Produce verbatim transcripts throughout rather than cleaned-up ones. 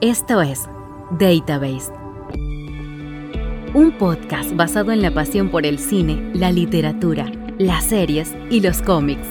Esto es Database, un podcast basado en la pasión por el cine, la literatura, las series y los cómics.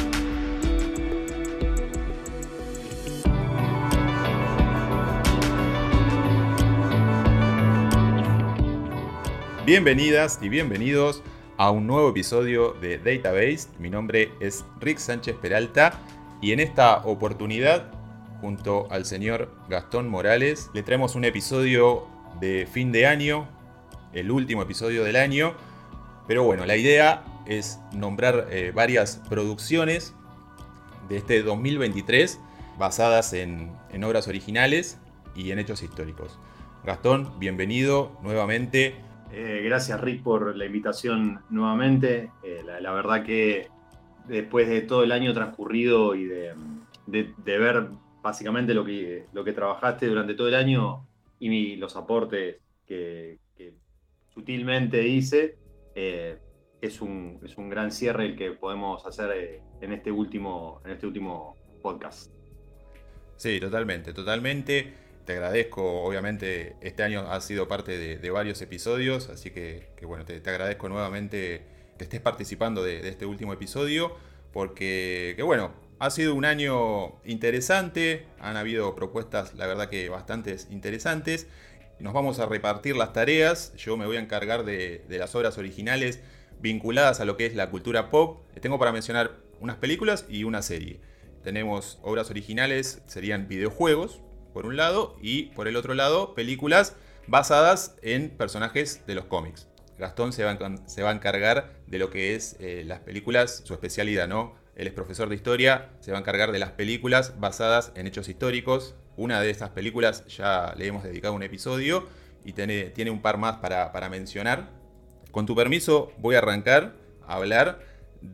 Bienvenidas y bienvenidos a un nuevo episodio de Database. Mi nombre es Rick Sánchez Peralta y en esta oportunidad, junto al señor Gastón Morales, le traemos un episodio de fin de año, el último episodio del año. Pero bueno, la idea es nombrar eh, varias producciones de este dos mil veintitrés basadas en, en obras originales y en hechos históricos. Gastón, bienvenido nuevamente. Eh, gracias, Rick, por la invitación nuevamente. Eh, la, la verdad que después de todo el año transcurrido y de, de, de ver básicamente lo que, lo que trabajaste durante todo el año y mi, los aportes que, que sutilmente hice, eh, es, un, es un gran cierre el que podemos hacer eh, en, este último, en este último podcast. Sí, totalmente, totalmente. Te agradezco, obviamente, este año has sido parte de, de varios episodios, así que, que bueno, te, te agradezco nuevamente que estés participando de, de este último episodio, porque, que bueno, ha sido un año interesante, han habido propuestas, la verdad que bastantes interesantes. Nos vamos a repartir las tareas, yo me voy a encargar de, de las obras originales vinculadas a lo que es la cultura pop. Tengo para mencionar unas películas y una serie. Tenemos obras originales, serían videojuegos, por un lado, y por el otro lado, películas basadas en personajes de los cómics. Gastón se va a, se va a encargar de lo que es eh, las películas, su especialidad, ¿no? Él es profesor de historia, se va a encargar de las películas basadas en hechos históricos. Una de estas películas ya le hemos dedicado un episodio y tiene, tiene un par más para, para mencionar. Con tu permiso, voy a arrancar a hablar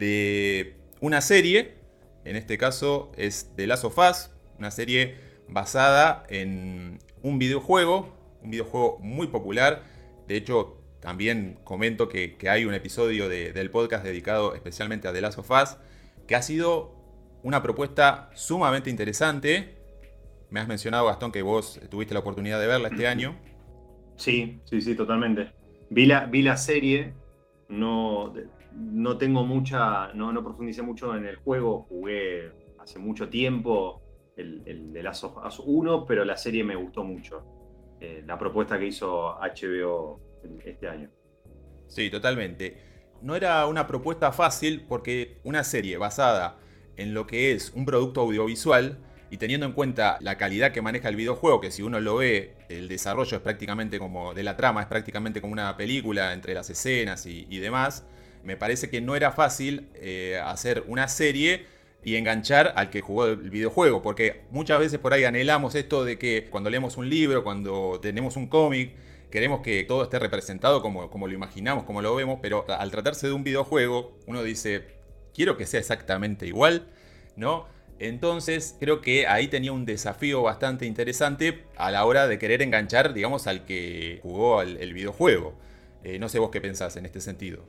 de una serie. En este caso es The Last of Us, una serie basada en un videojuego, un videojuego muy popular. De hecho, también comento que, que hay un episodio de, del podcast dedicado especialmente a The Last of Us, que ha sido una propuesta sumamente interesante. Me has mencionado, Gastón, que vos tuviste la oportunidad de verla este año. Sí, sí, sí, totalmente. Vi la, vi la serie, no, no tengo mucha, no, no profundicé mucho en el juego, jugué hace mucho tiempo el, el de Last of Us uno, pero la serie me gustó mucho. Eh, la propuesta que hizo H B O este año. Sí, totalmente. No era una propuesta fácil porque una serie basada en lo que es un producto audiovisual y teniendo en cuenta la calidad que maneja el videojuego, que si uno lo ve, el desarrollo es prácticamente como, de la trama es prácticamente como una película entre las escenas y, y demás, me parece que no era fácil eh, hacer una serie y enganchar al que jugó el videojuego, porque muchas veces por ahí anhelamos esto de que cuando leemos un libro, cuando tenemos un cómic, queremos que todo esté representado como, como lo imaginamos, como lo vemos, pero al tratarse de un videojuego, uno dice, quiero que sea exactamente igual, ¿no? Entonces creo que ahí tenía un desafío bastante interesante a la hora de querer enganchar, digamos, al que jugó el, el videojuego. Eh, no sé vos qué pensás en este sentido.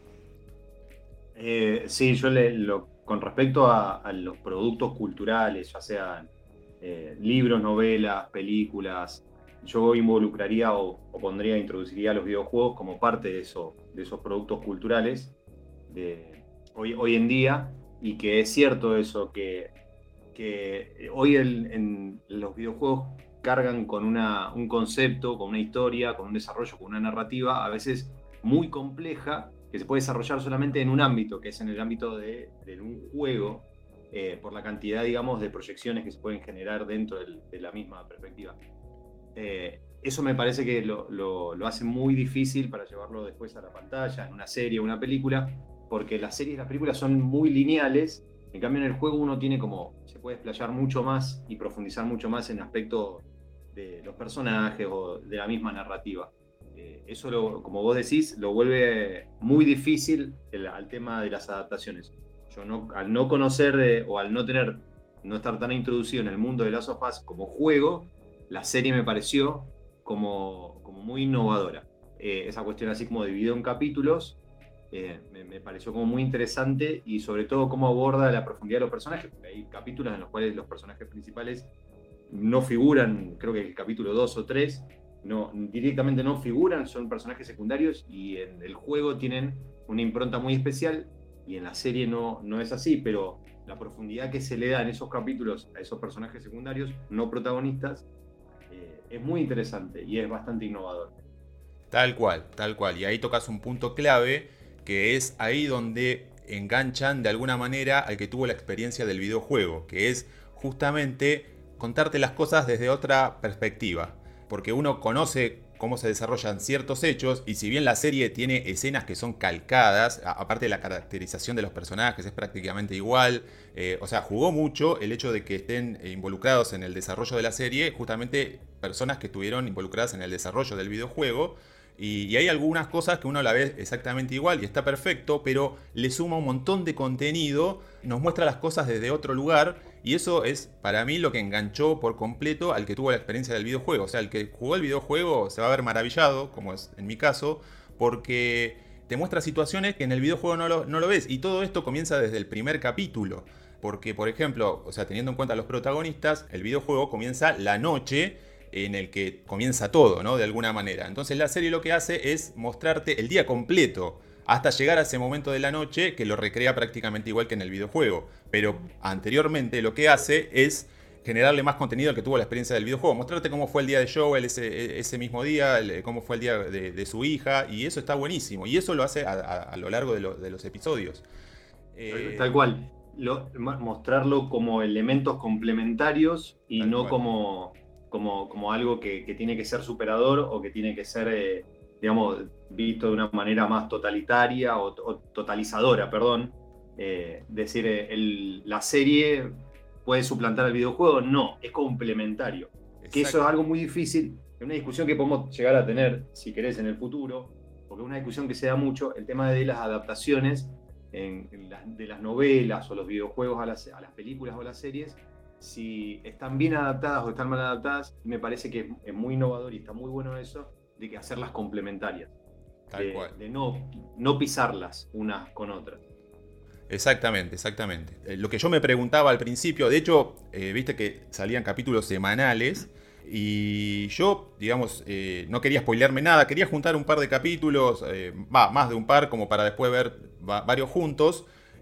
Eh, sí, yo le, lo, con respecto a, a los productos culturales, ya sean eh, libros, novelas, películas, yo involucraría o, o pondría, introduciría los videojuegos como parte de, eso, de esos productos culturales de hoy, hoy en día, y que es cierto eso, que, que hoy el, en los videojuegos cargan con una, un concepto, con una historia, con un desarrollo, con una narrativa, a veces muy compleja, que se puede desarrollar solamente en un ámbito, que es en el ámbito de, de un juego, eh, por la cantidad, digamos, de proyecciones que se pueden generar dentro del, de la misma perspectiva. Eh, eso me parece que lo, lo, lo hace muy difícil para llevarlo después a la pantalla, en una serie o una película, porque las series y las películas son muy lineales. En cambio, en el juego uno tiene como, se puede explayar mucho más y profundizar mucho más en aspectos de los personajes o de la misma narrativa. Eh, eso, lo, como vos decís, lo vuelve muy difícil el, al tema de las adaptaciones. Yo no, al no conocer eh, o al no tener, no estar tan introducido en el mundo de Last of Us como juego, la serie me pareció como, como muy innovadora. Eh, esa cuestión así como dividido en capítulos, eh, me, me pareció como muy interesante, y sobre todo cómo aborda la profundidad de los personajes, porque hay capítulos en los cuales los personajes principales no figuran, creo que el capítulo dos o tres, no, directamente no figuran, son personajes secundarios y en el juego tienen una impronta muy especial y en la serie no, no es así, pero la profundidad que se le da en esos capítulos a esos personajes secundarios, no protagonistas, eh, es muy interesante y es bastante innovador. Tal cual, tal cual. Y ahí tocas un punto clave, que es ahí donde enganchan de alguna manera al que tuvo la experiencia del videojuego, que es justamente contarte las cosas desde otra perspectiva. Porque uno conoce cómo se desarrollan ciertos hechos, y si bien la serie tiene escenas que son calcadas, aparte de la caracterización de los personajes es prácticamente igual, eh, o sea, jugó mucho el hecho de que estén involucrados en el desarrollo de la serie, justamente personas que estuvieron involucradas en el desarrollo del videojuego. Y, y hay algunas cosas que uno la ve exactamente igual y está perfecto, pero le suma un montón de contenido, nos muestra las cosas desde otro lugar, y eso es para mí lo que enganchó por completo al que tuvo la experiencia del videojuego. O sea, el que jugó el videojuego se va a ver maravillado, como es en mi caso, porque te muestra situaciones que en el videojuego no lo, no lo ves. Y todo esto comienza desde el primer capítulo. Porque, por ejemplo, o sea, teniendo en cuenta a los protagonistas, el videojuego comienza la noche en el que comienza todo, ¿no? De alguna manera. Entonces la serie lo que hace es mostrarte el día completo hasta llegar a ese momento de la noche que lo recrea prácticamente igual que en el videojuego. Pero anteriormente lo que hace es generarle más contenido al que tuvo la experiencia del videojuego. Mostrarte cómo fue el día de Joel ese, ese mismo día, el, cómo fue el día de, de su hija, y eso está buenísimo. Y eso lo hace a, a, a lo largo de, lo, de los episodios. Eh... Tal cual. Lo, mostrarlo como elementos complementarios y no cual. como... Como, como algo que, que tiene que ser superador o que tiene que ser, eh, digamos, visto de una manera más totalitaria o, o totalizadora, perdón. Eh, decir, eh, el, la serie puede suplantar al videojuego, no, es complementario. Exacto. Que eso es algo muy difícil, es una discusión que podemos llegar a tener, si querés, en el futuro, porque es una discusión que se da mucho, el tema de las adaptaciones en, en la, de las novelas o los videojuegos a las, a las películas o las series, si están bien adaptadas o están mal adaptadas. Me parece que es muy innovador y está muy bueno eso, de que hacerlas complementarias. Tal de, cual. De no, no pisarlas unas con otras. Exactamente, exactamente. Eh, lo que yo me preguntaba al principio, de hecho, eh, viste que salían capítulos semanales y yo, digamos, eh, no quería spoilearme nada, quería juntar un par de capítulos, eh, bah, más de un par, como para después ver va, varios juntos,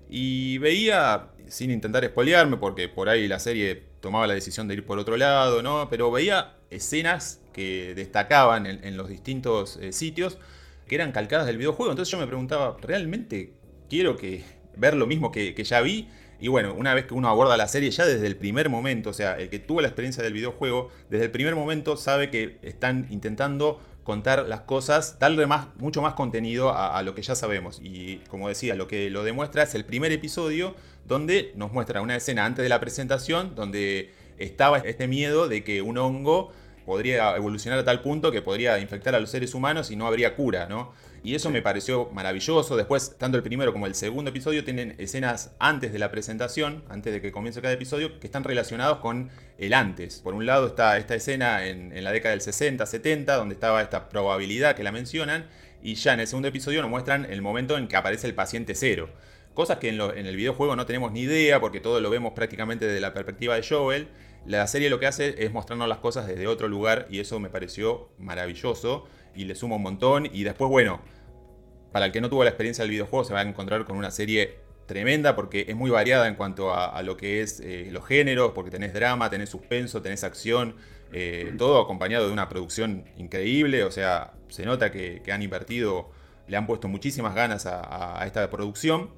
y veía, sin intentar spoilearme, porque por ahí la serie tomaba la decisión de ir por otro lado, ¿no? Pero veía escenas que destacaban en, en los distintos eh, sitios que eran calcadas del videojuego. Entonces yo me preguntaba, ¿realmente quiero que ver lo mismo que, que ya vi? Y bueno, una vez que uno aborda la serie, ya desde el primer momento, o sea, el que tuvo la experiencia del videojuego, desde el primer momento sabe que están intentando contar las cosas, darle más, mucho más contenido a, a lo que ya sabemos. Y como decía, lo que lo demuestra es el primer episodio, donde nos muestra una escena antes de la presentación, donde estaba este miedo de que un hongo podría evolucionar a tal punto que podría infectar a los seres humanos y no habría cura, ¿no? Y eso me pareció maravilloso. Después, tanto el primero como el segundo episodio tienen escenas antes de la presentación, antes de que comience cada episodio, que están relacionados con el antes. Por un lado está esta escena en, en la década del sesenta, setenta, donde estaba esta probabilidad que la mencionan, y ya en el segundo episodio nos muestran el momento en que aparece el paciente cero. Cosas que en, lo, en el videojuego no tenemos ni idea, porque todo lo vemos prácticamente desde la perspectiva de Joel. La serie lo que hace es mostrarnos las cosas desde otro lugar, y eso me pareció maravilloso y le suma un montón. Y después, bueno, para el que no tuvo la experiencia del videojuego, se va a encontrar con una serie tremenda, porque es muy variada en cuanto a, a lo que es eh, los géneros, porque tenés drama, tenés suspenso, tenés acción, eh, todo acompañado de una producción increíble. O sea, se nota que, que han invertido, le han puesto muchísimas ganas a, a esta producción,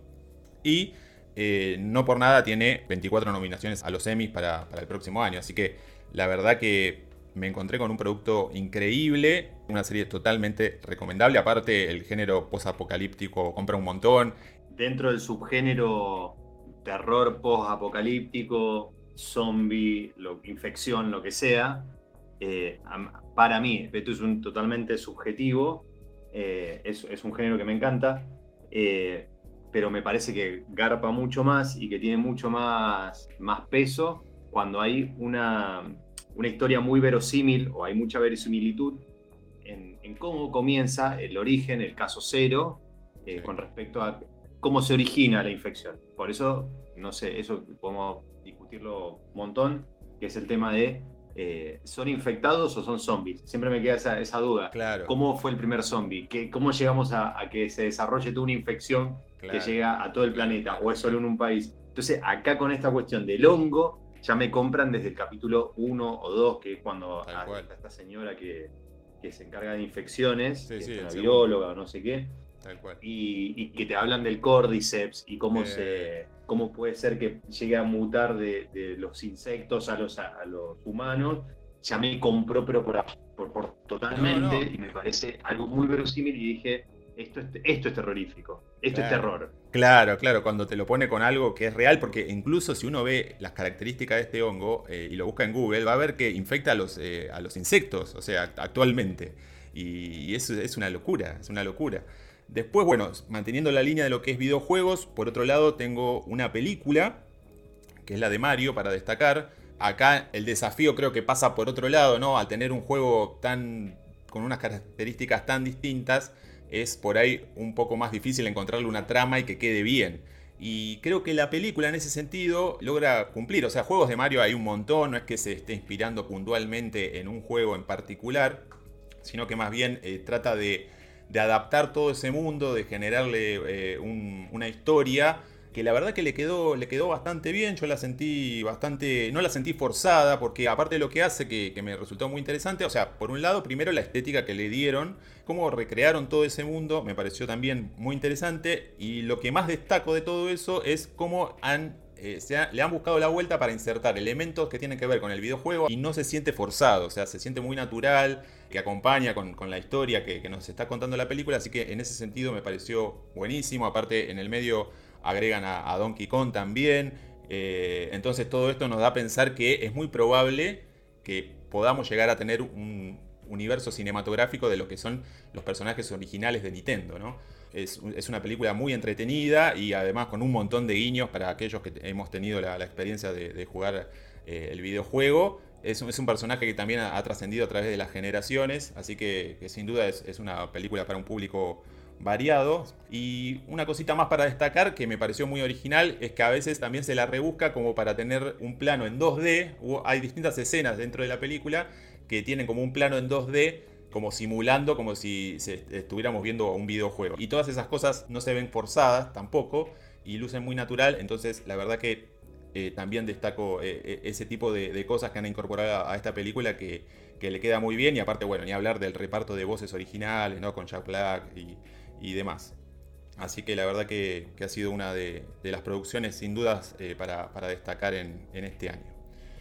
y eh, no por nada tiene veinticuatro nominaciones a los Emmys para, para el próximo año. Así que la verdad que me encontré con un producto increíble, una serie totalmente recomendable. Aparte, el género post-apocalíptico compra un montón. Dentro del subgénero terror post-apocalíptico, zombie, lo, infección, lo que sea, eh, para mí, esto es un, totalmente subjetivo, eh, es, es un género que me encanta, eh, pero me parece que garpa mucho más y que tiene mucho más, más peso cuando hay una... una historia muy verosímil, o hay mucha verosimilitud en, en cómo comienza el origen, el caso cero, eh, con respecto a cómo se origina la infección. Por eso, no sé, eso podemos discutirlo un montón, que es el tema de eh, ¿son infectados o son zombies? Siempre me queda esa, esa duda. Claro. ¿Cómo fue el primer zombie? ¿Qué, ¿Cómo llegamos a, a que se desarrolle toda una infección Claro. que llega a todo el planeta? ¿O es solo en un país? Entonces, acá con esta cuestión del hongo, ya me compran desde el capítulo uno o dos, que es cuando Tal a, cual. a esta señora que, que se encarga de infecciones, Sí, que sí, es el una segundo. bióloga o no sé qué, Tal cual. y, y que te hablan del Cordyceps y cómo, Eh. se, cómo puede ser que llegue a mutar de, de los insectos a los, a, a los humanos, ya me compró, pero por, por, por totalmente, No, no. y me parece algo muy verosímil, y dije, esto es, esto es terrorífico, esto Claro. es terror. Claro, claro, cuando te lo pone con algo que es real, porque incluso si uno ve las características de este hongo eh, y lo busca en Google, va a ver que infecta a los, eh, a los insectos, o sea, actualmente. Y, y eso es una locura, es una locura. Después, bueno, manteniendo la línea de lo que es videojuegos, por otro lado tengo una película, que es la de Mario, para destacar. Acá el desafío creo que pasa por otro lado, ¿no? Al tener un juego tan con unas características tan distintas, es por ahí un poco más difícil encontrarle una trama y que quede bien. Y creo que la película en ese sentido logra cumplir. O sea, juegos de Mario hay un montón, no es que se esté inspirando puntualmente en un juego en particular, sino que más bien eh, trata de, de adaptar todo ese mundo, de generarle eh, un, una historia que la verdad que le quedó, le quedó bastante bien. Yo la sentí bastante, no la sentí forzada, porque aparte de lo que hace, que, que me resultó muy interesante, o sea, por un lado, primero la estética que le dieron, cómo recrearon todo ese mundo, me pareció también muy interesante, y lo que más destaco de todo eso es cómo han, eh, se ha, le han buscado la vuelta para insertar elementos que tienen que ver con el videojuego y no se siente forzado, o sea, se siente muy natural, que acompaña con, con la historia que, que nos está contando la película, así que en ese sentido me pareció buenísimo. Aparte, en el medio agregan a, a Donkey Kong también, eh, entonces todo esto nos da a pensar que es muy probable que podamos llegar a tener un universo cinematográfico de lo que son los personajes originales de Nintendo, ¿no? Es, es una película muy entretenida y además con un montón de guiños para aquellos que hemos tenido la, la experiencia de, de jugar eh, el videojuego. Es, es un personaje que también ha, ha trascendido a través de las generaciones, así que, que sin duda es, es una película para un público variado. Y una cosita más para destacar que me pareció muy original es que a veces también se la rebusca como para tener un plano en dos D. Hay distintas escenas dentro de la película que tienen como un plano en dos D, como simulando como si se estuviéramos viendo un videojuego. Y todas esas cosas no se ven forzadas tampoco y lucen muy natural. Entonces la verdad que eh, también destaco eh, ese tipo de, de cosas que han incorporado a esta película que, que le queda muy bien. Y aparte, bueno, ni hablar del reparto de voces originales, ¿no? Con Jack Black y, y demás. Así que la verdad que, que ha sido una de, de las producciones sin dudas eh, para, para destacar en, en este año.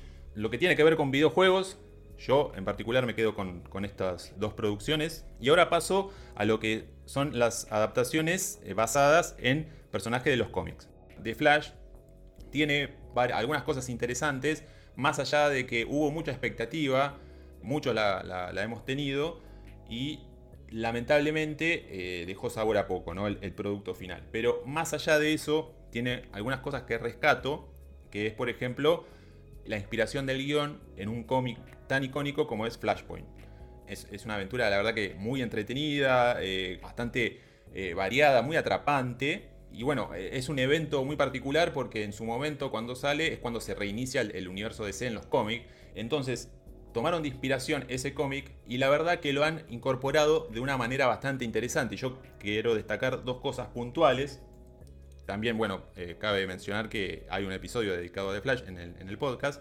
Lo que tiene que ver con videojuegos, yo en particular me quedo con, con estas dos producciones. Y ahora paso a lo que son las adaptaciones eh, basadas en personajes de los cómics. The Flash tiene algunas cosas interesantes, más allá de que hubo mucha expectativa, muchos la, la, la hemos tenido, y lamentablemente eh, dejó sabor a poco, ¿no? el, el producto final. Pero más allá de eso, tiene algunas cosas que rescato, que es, por ejemplo, la inspiración del guión en un cómic tan icónico como es Flashpoint. Es, es una aventura, la verdad, que muy entretenida, eh, bastante eh, variada, muy atrapante. Y bueno, es un evento muy particular porque en su momento, cuando sale, es cuando se reinicia el, el universo D C en los cómics. Entonces tomaron de inspiración ese cómic y la verdad que lo han incorporado de una manera bastante interesante. Y yo quiero destacar dos cosas puntuales. También, bueno, eh, cabe mencionar que hay un episodio dedicado a The Flash en el, en el podcast.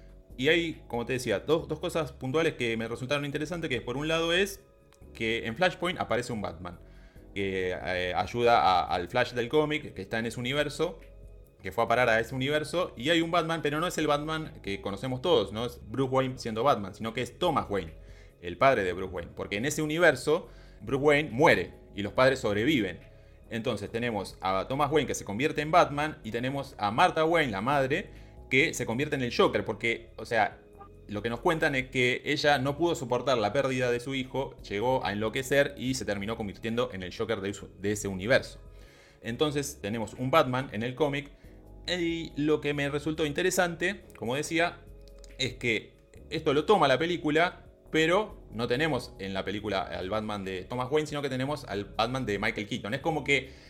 Y hay, como te decía, dos, dos cosas puntuales que me resultaron interesantes, que por un lado es que en Flashpoint aparece un Batman que eh, ayuda a, al Flash del cómic, que está en ese universo, que fue a parar a ese universo, y hay un Batman, pero no es el Batman que conocemos todos, no es Bruce Wayne siendo Batman, sino que es Thomas Wayne, el padre de Bruce Wayne, porque en ese universo Bruce Wayne muere y los padres sobreviven. Entonces tenemos a Thomas Wayne que se convierte en Batman y tenemos a Martha Wayne, la madre, que se convierte en el Joker, porque, o sea, lo que nos cuentan es que ella no pudo soportar la pérdida de su hijo, llegó a enloquecer y se terminó convirtiendo en el Joker de, de ese universo. Entonces tenemos un Batman en el cómic, y lo que me resultó interesante, como decía, es que esto lo toma la película, pero no tenemos en la película al Batman de Thomas Wayne, sino que tenemos al Batman de Michael Keaton. Es como que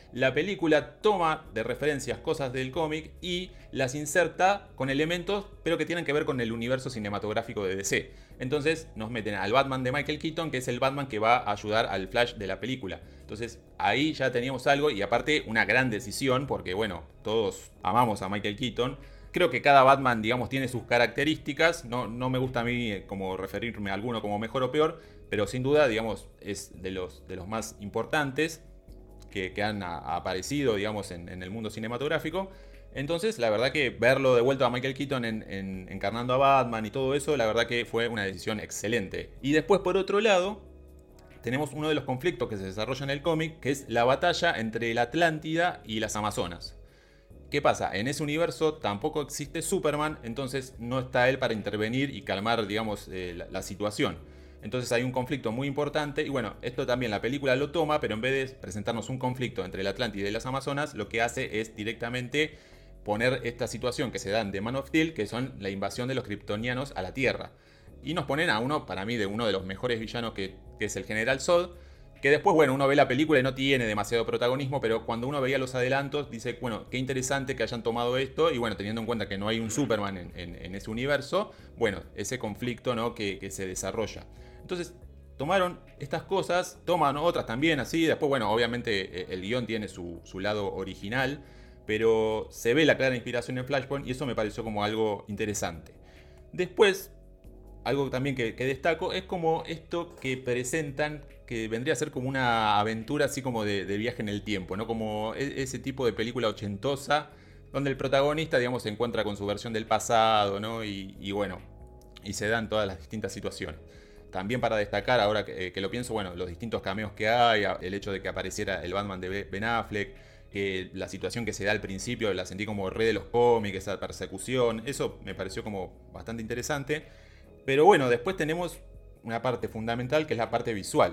la película toma de referencias cosas del cómic y las inserta con elementos, pero que tienen que ver con el universo cinematográfico de D C. Entonces nos meten al Batman de Michael Keaton, que es el Batman que va a ayudar al Flash de la película. Entonces ahí ya teníamos algo, y aparte una gran decisión, porque bueno, todos amamos a Michael Keaton. Creo que cada Batman, digamos, tiene sus características. No, no me gusta a mí eh, como referirme a alguno como mejor o peor, pero sin duda, digamos, es de los, de los más importantes que, que han a, aparecido, digamos, en, en el mundo cinematográfico. Entonces, la verdad que verlo de vuelta a Michael Keaton en, en, encarnando a Batman y todo eso, la verdad que fue una decisión excelente. Y después, por otro lado, tenemos uno de los conflictos que se desarrolla en el cómic, que es la batalla entre la Atlántida y las Amazonas. ¿Qué pasa? En ese universo tampoco existe Superman, entonces no está él para intervenir y calmar, digamos, eh, la, la situación. Entonces hay un conflicto muy importante, y bueno, esto también la película lo toma, pero en vez de presentarnos un conflicto entre la Atlántida y las Amazonas, lo que hace es directamente poner esta situación que se da en The Man of Steel, que son la invasión de los kryptonianos a la Tierra. Y nos ponen a uno, para mí, de uno de los mejores villanos, que, que es el General Zod, que después, bueno, uno ve la película y no tiene demasiado protagonismo, pero cuando uno veía los adelantos, dice, bueno, qué interesante que hayan tomado esto, y bueno, teniendo en cuenta que no hay un Superman en, en, en ese universo, bueno, ese conflicto, ¿no?, que, que se desarrolla. Entonces, tomaron estas cosas, toman otras también así, después, bueno, obviamente el guión tiene su, su lado original, pero se ve la clara inspiración en Flashpoint, y eso me pareció como algo interesante. Después, algo también que, que destaco es como esto que presentan, que vendría a ser como una aventura así como de, de viaje en el tiempo, ¿no? Como ese tipo de película ochentosa, donde el protagonista, digamos, se encuentra con su versión del pasado, ¿no? Y, y bueno, y se dan todas las distintas situaciones. También para destacar, ahora que, que lo pienso, bueno, los distintos cameos que hay, el hecho de que apareciera el Batman de Ben Affleck, eh, la situación que se da al principio, la sentí como re de los cómics, esa persecución, eso me pareció como bastante interesante. Pero bueno, después tenemos una parte fundamental, que es la parte visual,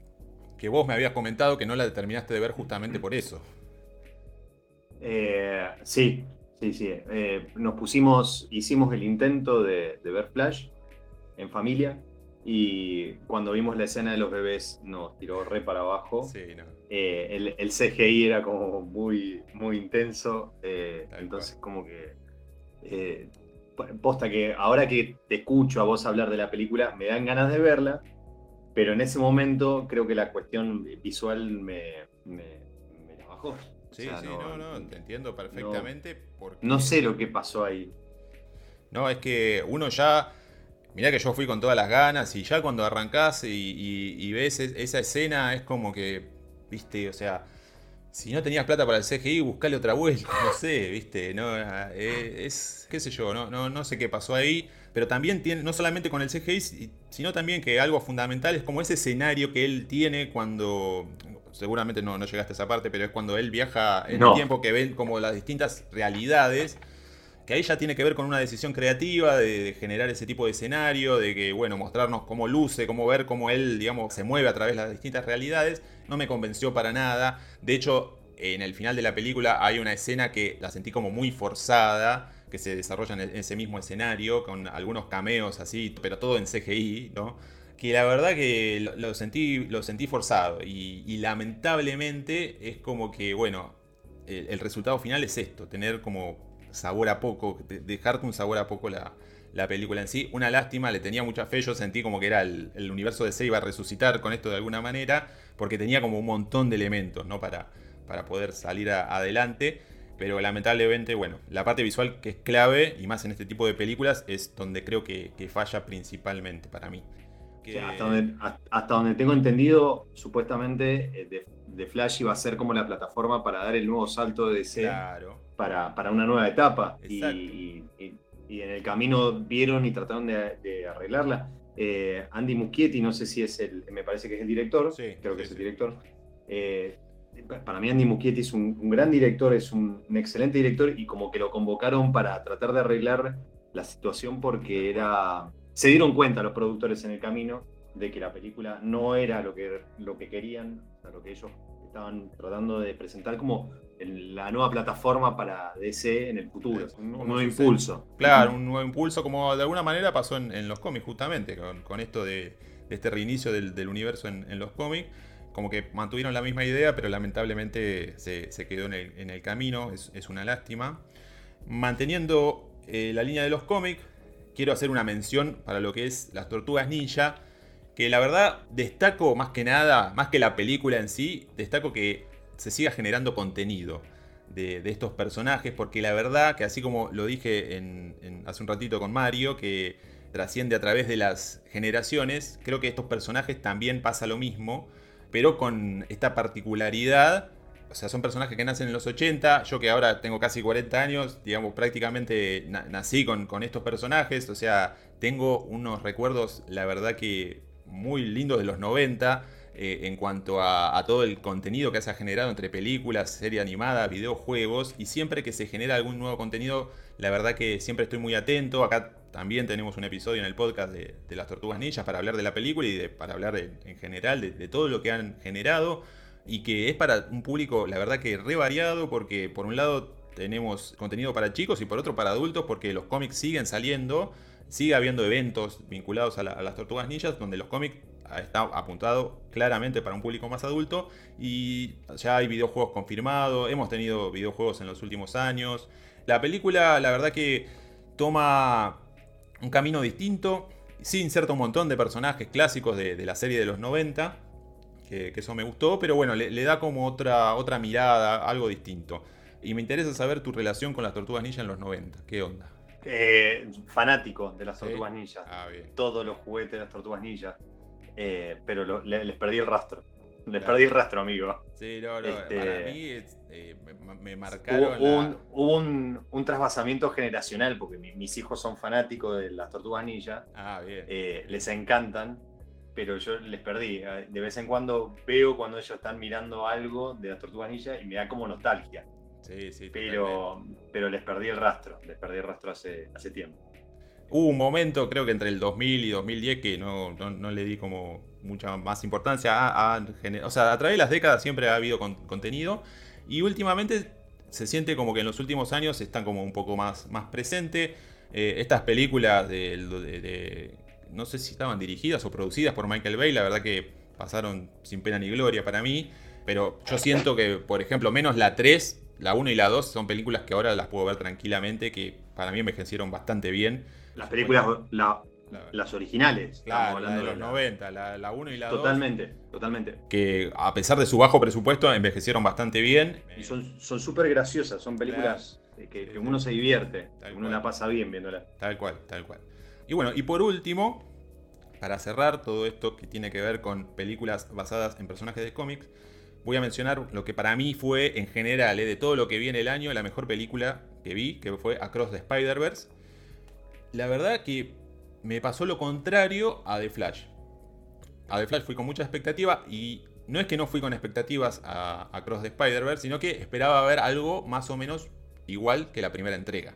que vos me habías comentado que no la terminaste de ver justamente por eso. Eh, sí, sí, sí. Eh, nos pusimos, hicimos el intento de, de ver Flash en familia, y cuando vimos la escena de los bebés nos tiró re para abajo. Sí, no. Eh, el, el C G I era como muy, muy intenso, eh, entonces cual. como que... Eh, posta que ahora que te escucho a vos hablar de la película, me dan ganas de verla, pero en ese momento creo que la cuestión visual me, me, me la bajó. Sí, o sea, sí, no, no, no, te entiendo perfectamente. No, porque... no sé lo que pasó ahí. No, es que uno ya... Mirá que yo fui con todas las ganas, y ya cuando arrancás y, y, y ves esa escena es como que, viste, o sea... Si no tenías plata para el C G I, buscale otra vuelta, no sé, viste, no, es, qué sé yo, no, no, no sé qué pasó ahí, pero también tiene, no solamente con el C G I, sino también que algo fundamental es como ese escenario que él tiene cuando, seguramente no, no llegaste a esa parte, pero es cuando él viaja en no. el tiempo, que ven como las distintas realidades, que ahí ya tiene que ver con una decisión creativa de, de generar ese tipo de escenario, de que, bueno, mostrarnos cómo luce, cómo ver cómo él, digamos, se mueve a través de las distintas realidades. No me convenció para nada. De hecho, en el final de la película hay una escena que la sentí como muy forzada, que se desarrolla en ese mismo escenario, con algunos cameos así, pero todo en C G I, ¿no? Que la verdad que lo, lo, sentí, lo sentí forzado. Y, y lamentablemente es como que, bueno, el, el resultado final es esto, tener como sabor a poco, dejarte un sabor a poco la, la película en sí. Una lástima, le tenía mucha fe, yo sentí como que era el, el universo de D C iba a resucitar con esto de alguna manera, porque tenía como un montón de elementos, ¿no? para, para poder salir a, adelante, pero lamentablemente, bueno, la parte visual, que es clave, y más en este tipo de películas, es donde creo que, que falla principalmente para mí. Que... O sea, hasta, donde, hasta donde tengo entendido, supuestamente The, The Flash iba a ser como la plataforma para dar el nuevo salto de D C. Claro. Para, para una nueva etapa, y, y, y en el camino vieron y trataron de, de arreglarla. eh, Andy Muschietti, no sé si es el, me parece que es el director, sí, creo que sí, es el sí. director. eh, para mí Andy Muschietti es un, un gran director, es un, un excelente director, y como que lo convocaron para tratar de arreglar la situación, porque era, se dieron cuenta los productores en el camino de que la película no era lo que, lo que querían, o sea, lo que ellos estaban tratando de presentar como la nueva plataforma para D C en el futuro, un, un nuevo impulso. Claro, un nuevo impulso, como de alguna manera pasó en, en los cómics justamente, con, con esto de, de este reinicio del, del universo en, en los cómics, como que mantuvieron la misma idea, pero lamentablemente se, se quedó en el, en el camino, es, es una lástima. Manteniendo eh, la línea de los cómics, quiero hacer una mención para lo que es las Tortugas Ninja, que la verdad destaco más que nada, más que la película en sí, destaco que se siga generando contenido de, de estos personajes, porque la verdad que así como lo dije en, en, hace un ratito con Mario, que trasciende a través de las generaciones, creo que estos personajes también pasa lo mismo, pero con esta particularidad. O sea, son personajes que nacen en los ochenta, yo que ahora tengo casi cuarenta años, digamos, prácticamente na- nací con, con estos personajes, o sea, tengo unos recuerdos, la verdad que muy lindos de los noventa, eh, en cuanto a, a todo el contenido que se ha generado entre películas, serie animada, videojuegos, y siempre que se genera algún nuevo contenido, la verdad que siempre estoy muy atento. Acá también tenemos un episodio en el podcast de, de las Tortugas Ninjas para hablar de la película y de, para hablar de, en general de, de todo lo que han generado. Y que es para un público, la verdad que re variado, porque por un lado tenemos contenido para chicos y por otro para adultos, porque los cómics siguen saliendo, sigue habiendo eventos vinculados a, la, a las Tortugas Ninjas, donde los cómics están apuntados claramente para un público más adulto, y ya hay videojuegos confirmados, hemos tenido videojuegos en los últimos años. La película, la verdad que toma un camino distinto, sí inserta un montón de personajes clásicos de, de la serie de los noventa, Que, que eso me gustó, pero bueno, le, le da como otra, otra mirada, algo distinto. Y me interesa saber tu relación con las Tortugas Ninja en los noventa. ¿Qué onda? Eh, fanático de las Tortugas ¿Sí? Ninja. Ah, bien. Todos los juguetes de las Tortugas Ninja. Eh, pero lo, le, les perdí el rastro. Les Claro. perdí el rastro, amigo. Sí, no, no. Este, Para mí es, eh, me, me marcaron. Hubo, la... un, hubo un, un trasvasamiento generacional, porque mi, mis hijos son fanáticos de las Tortugas Ninja. Ah, bien. Eh, les encantan. Pero yo les perdí. De vez en cuando veo cuando ellos están mirando algo de las Tortugas Ninja y me da como nostalgia. Sí, sí, Pero, pero les perdí el rastro. Les perdí el rastro hace, hace tiempo. Hubo un momento, creo que entre el dos mil y dos mil diez, que no, no, no le di como mucha más importancia. A, a, o sea, a través de las décadas siempre ha habido con, contenido. Y últimamente se siente como que en los últimos años están como un poco más, más presente. Eh, estas películas de... de, de no sé si estaban dirigidas o producidas por Michael Bay, la verdad que pasaron sin pena ni gloria para mí, pero yo siento que, por ejemplo, menos la tres, la uno y la dos son películas que ahora las puedo ver tranquilamente, que para mí envejecieron bastante bien. Las películas, la, la, las originales. Claro, la de los noventa, la, la uno y la totalmente, dos. Totalmente, totalmente. Que a pesar de su bajo presupuesto, envejecieron bastante bien. Y son súper graciosas, son películas claro. que, que uno se divierte, tal uno cual. La pasa bien viéndola. Tal cual, tal cual. Y bueno, y por último, para cerrar todo esto que tiene que ver con películas basadas en personajes de cómics, voy a mencionar lo que para mí fue, en general, eh, de todo lo que vi en el año, la mejor película que vi, que fue Across the Spider-Verse. La verdad que me pasó lo contrario a The Flash. A The Flash fui con mucha expectativa y no es que no fui con expectativas a Across the Spider-Verse, sino que esperaba ver algo más o menos igual que la primera entrega.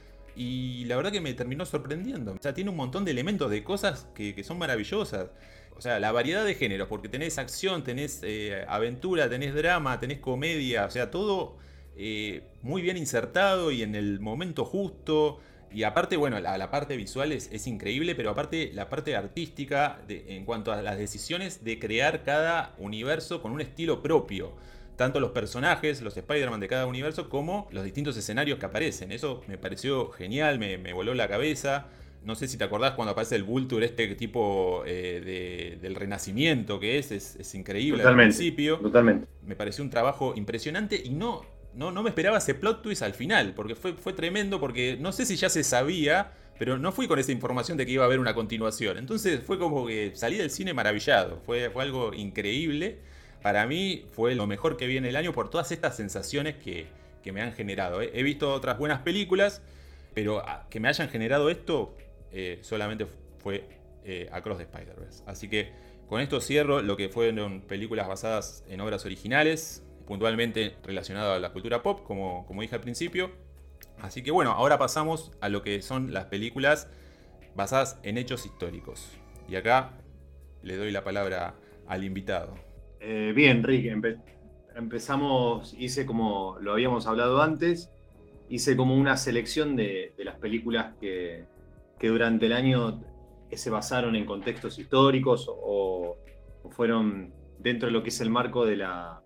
Y la verdad que me terminó sorprendiendo. O sea, tiene un montón de elementos, de cosas que, que son maravillosas. O sea, la variedad de géneros, porque tenés acción, tenés eh, aventura, tenés drama, tenés comedia. O sea, todo eh, muy bien insertado y en el momento justo. Y aparte, bueno, la, la parte visual es, es increíble, pero aparte la parte artística de, en cuanto a las decisiones de crear cada universo con un estilo propio. Tanto los personajes, los Spider-Man de cada universo, como los distintos escenarios que aparecen. Eso me pareció genial, me, me voló la cabeza. No sé si te acordás cuando aparece el Vulture, este tipo eh, de, del Renacimiento que es, es, es increíble totalmente, al principio. Totalmente. Me pareció un trabajo impresionante y no, no, no me esperaba ese plot twist al final, porque fue, fue tremendo, porque no sé si ya se sabía, pero no fui con esa información de que iba a haber una continuación. Entonces fue como que salí del cine maravillado, fue, fue algo increíble. Para mí fue lo mejor que vi en el año por todas estas sensaciones que, que me han generado. He visto otras buenas películas, pero que me hayan generado esto eh, solamente fue eh, Across the Spider-Verse. Así que con esto cierro lo que fueron películas basadas en obras originales, puntualmente relacionadas a la cultura pop, como, como dije al principio. Así que bueno, ahora pasamos a lo que son las películas basadas en hechos históricos. Y acá le doy la palabra al invitado. Eh, bien, Rick, empe empezamos, hice como lo habíamos hablado antes, hice como una selección de, de las películas que, que durante el año se basaron en contextos históricos o, o fueron dentro de lo que es el marco de, la,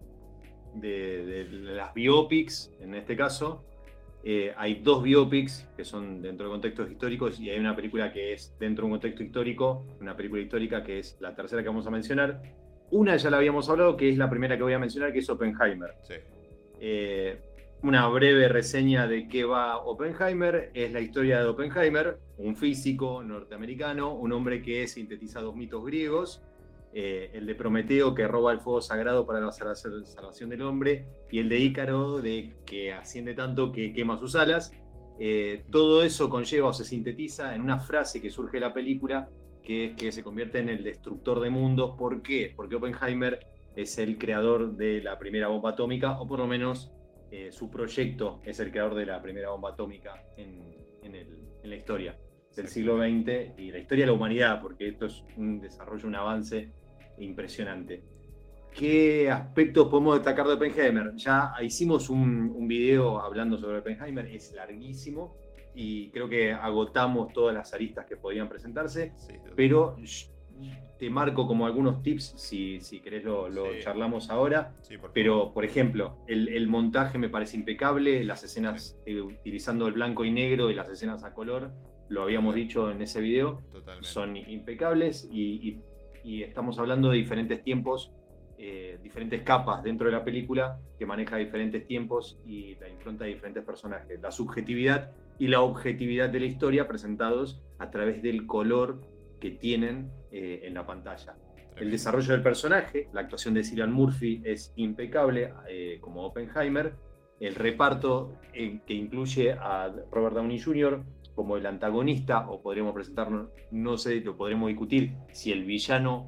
de, de las biopics, en este caso, eh, hay dos biopics que son dentro de contextos históricos y hay una película que es dentro de un contexto histórico, una película histórica que es la tercera que vamos a mencionar. Una ya la habíamos hablado, que es la primera que voy a mencionar, que es Oppenheimer. Sí. Eh, una breve reseña de qué va Oppenheimer. Es la historia de Oppenheimer, un físico norteamericano, un hombre que sintetiza dos mitos griegos, eh, el de Prometeo, que roba el fuego sagrado para la salvación del hombre, y el de Ícaro, de que asciende tanto que quema sus alas. Eh, todo eso conlleva o se sintetiza en una frase que surge de la película, que es que se convierte en el destructor de mundos. ¿Por qué? Porque Oppenheimer es el creador de la primera bomba atómica, o por lo menos eh, su proyecto es el creador de la primera bomba atómica en, en, el, en la historia del siglo veinte y la historia de la humanidad, porque esto es un desarrollo, un avance impresionante. ¿Qué aspectos podemos destacar de Oppenheimer? Ya hicimos un, un video hablando sobre Oppenheimer, es larguísimo y creo que agotamos todas las aristas que podían presentarse, sí, pero te marco como algunos tips, si, si querés lo, lo sí. charlamos ahora, sí, por pero por ejemplo, el, el montaje me parece impecable, las escenas sí. eh, utilizando el blanco y negro y las escenas a color, lo habíamos dicho en ese video, Totalmente. son impecables y, y, y estamos hablando de diferentes tiempos, eh, diferentes capas dentro de la película que maneja diferentes tiempos y la impronta de diferentes personajes, la subjetividad y la objetividad de la historia presentados a través del color que tienen eh, en la pantalla. El desarrollo del personaje, la actuación de Cillian Murphy es impecable eh, como Oppenheimer, el reparto eh, que incluye a Robert Downey junior como el antagonista, o podríamos presentarnos, no sé, lo podremos discutir si el villano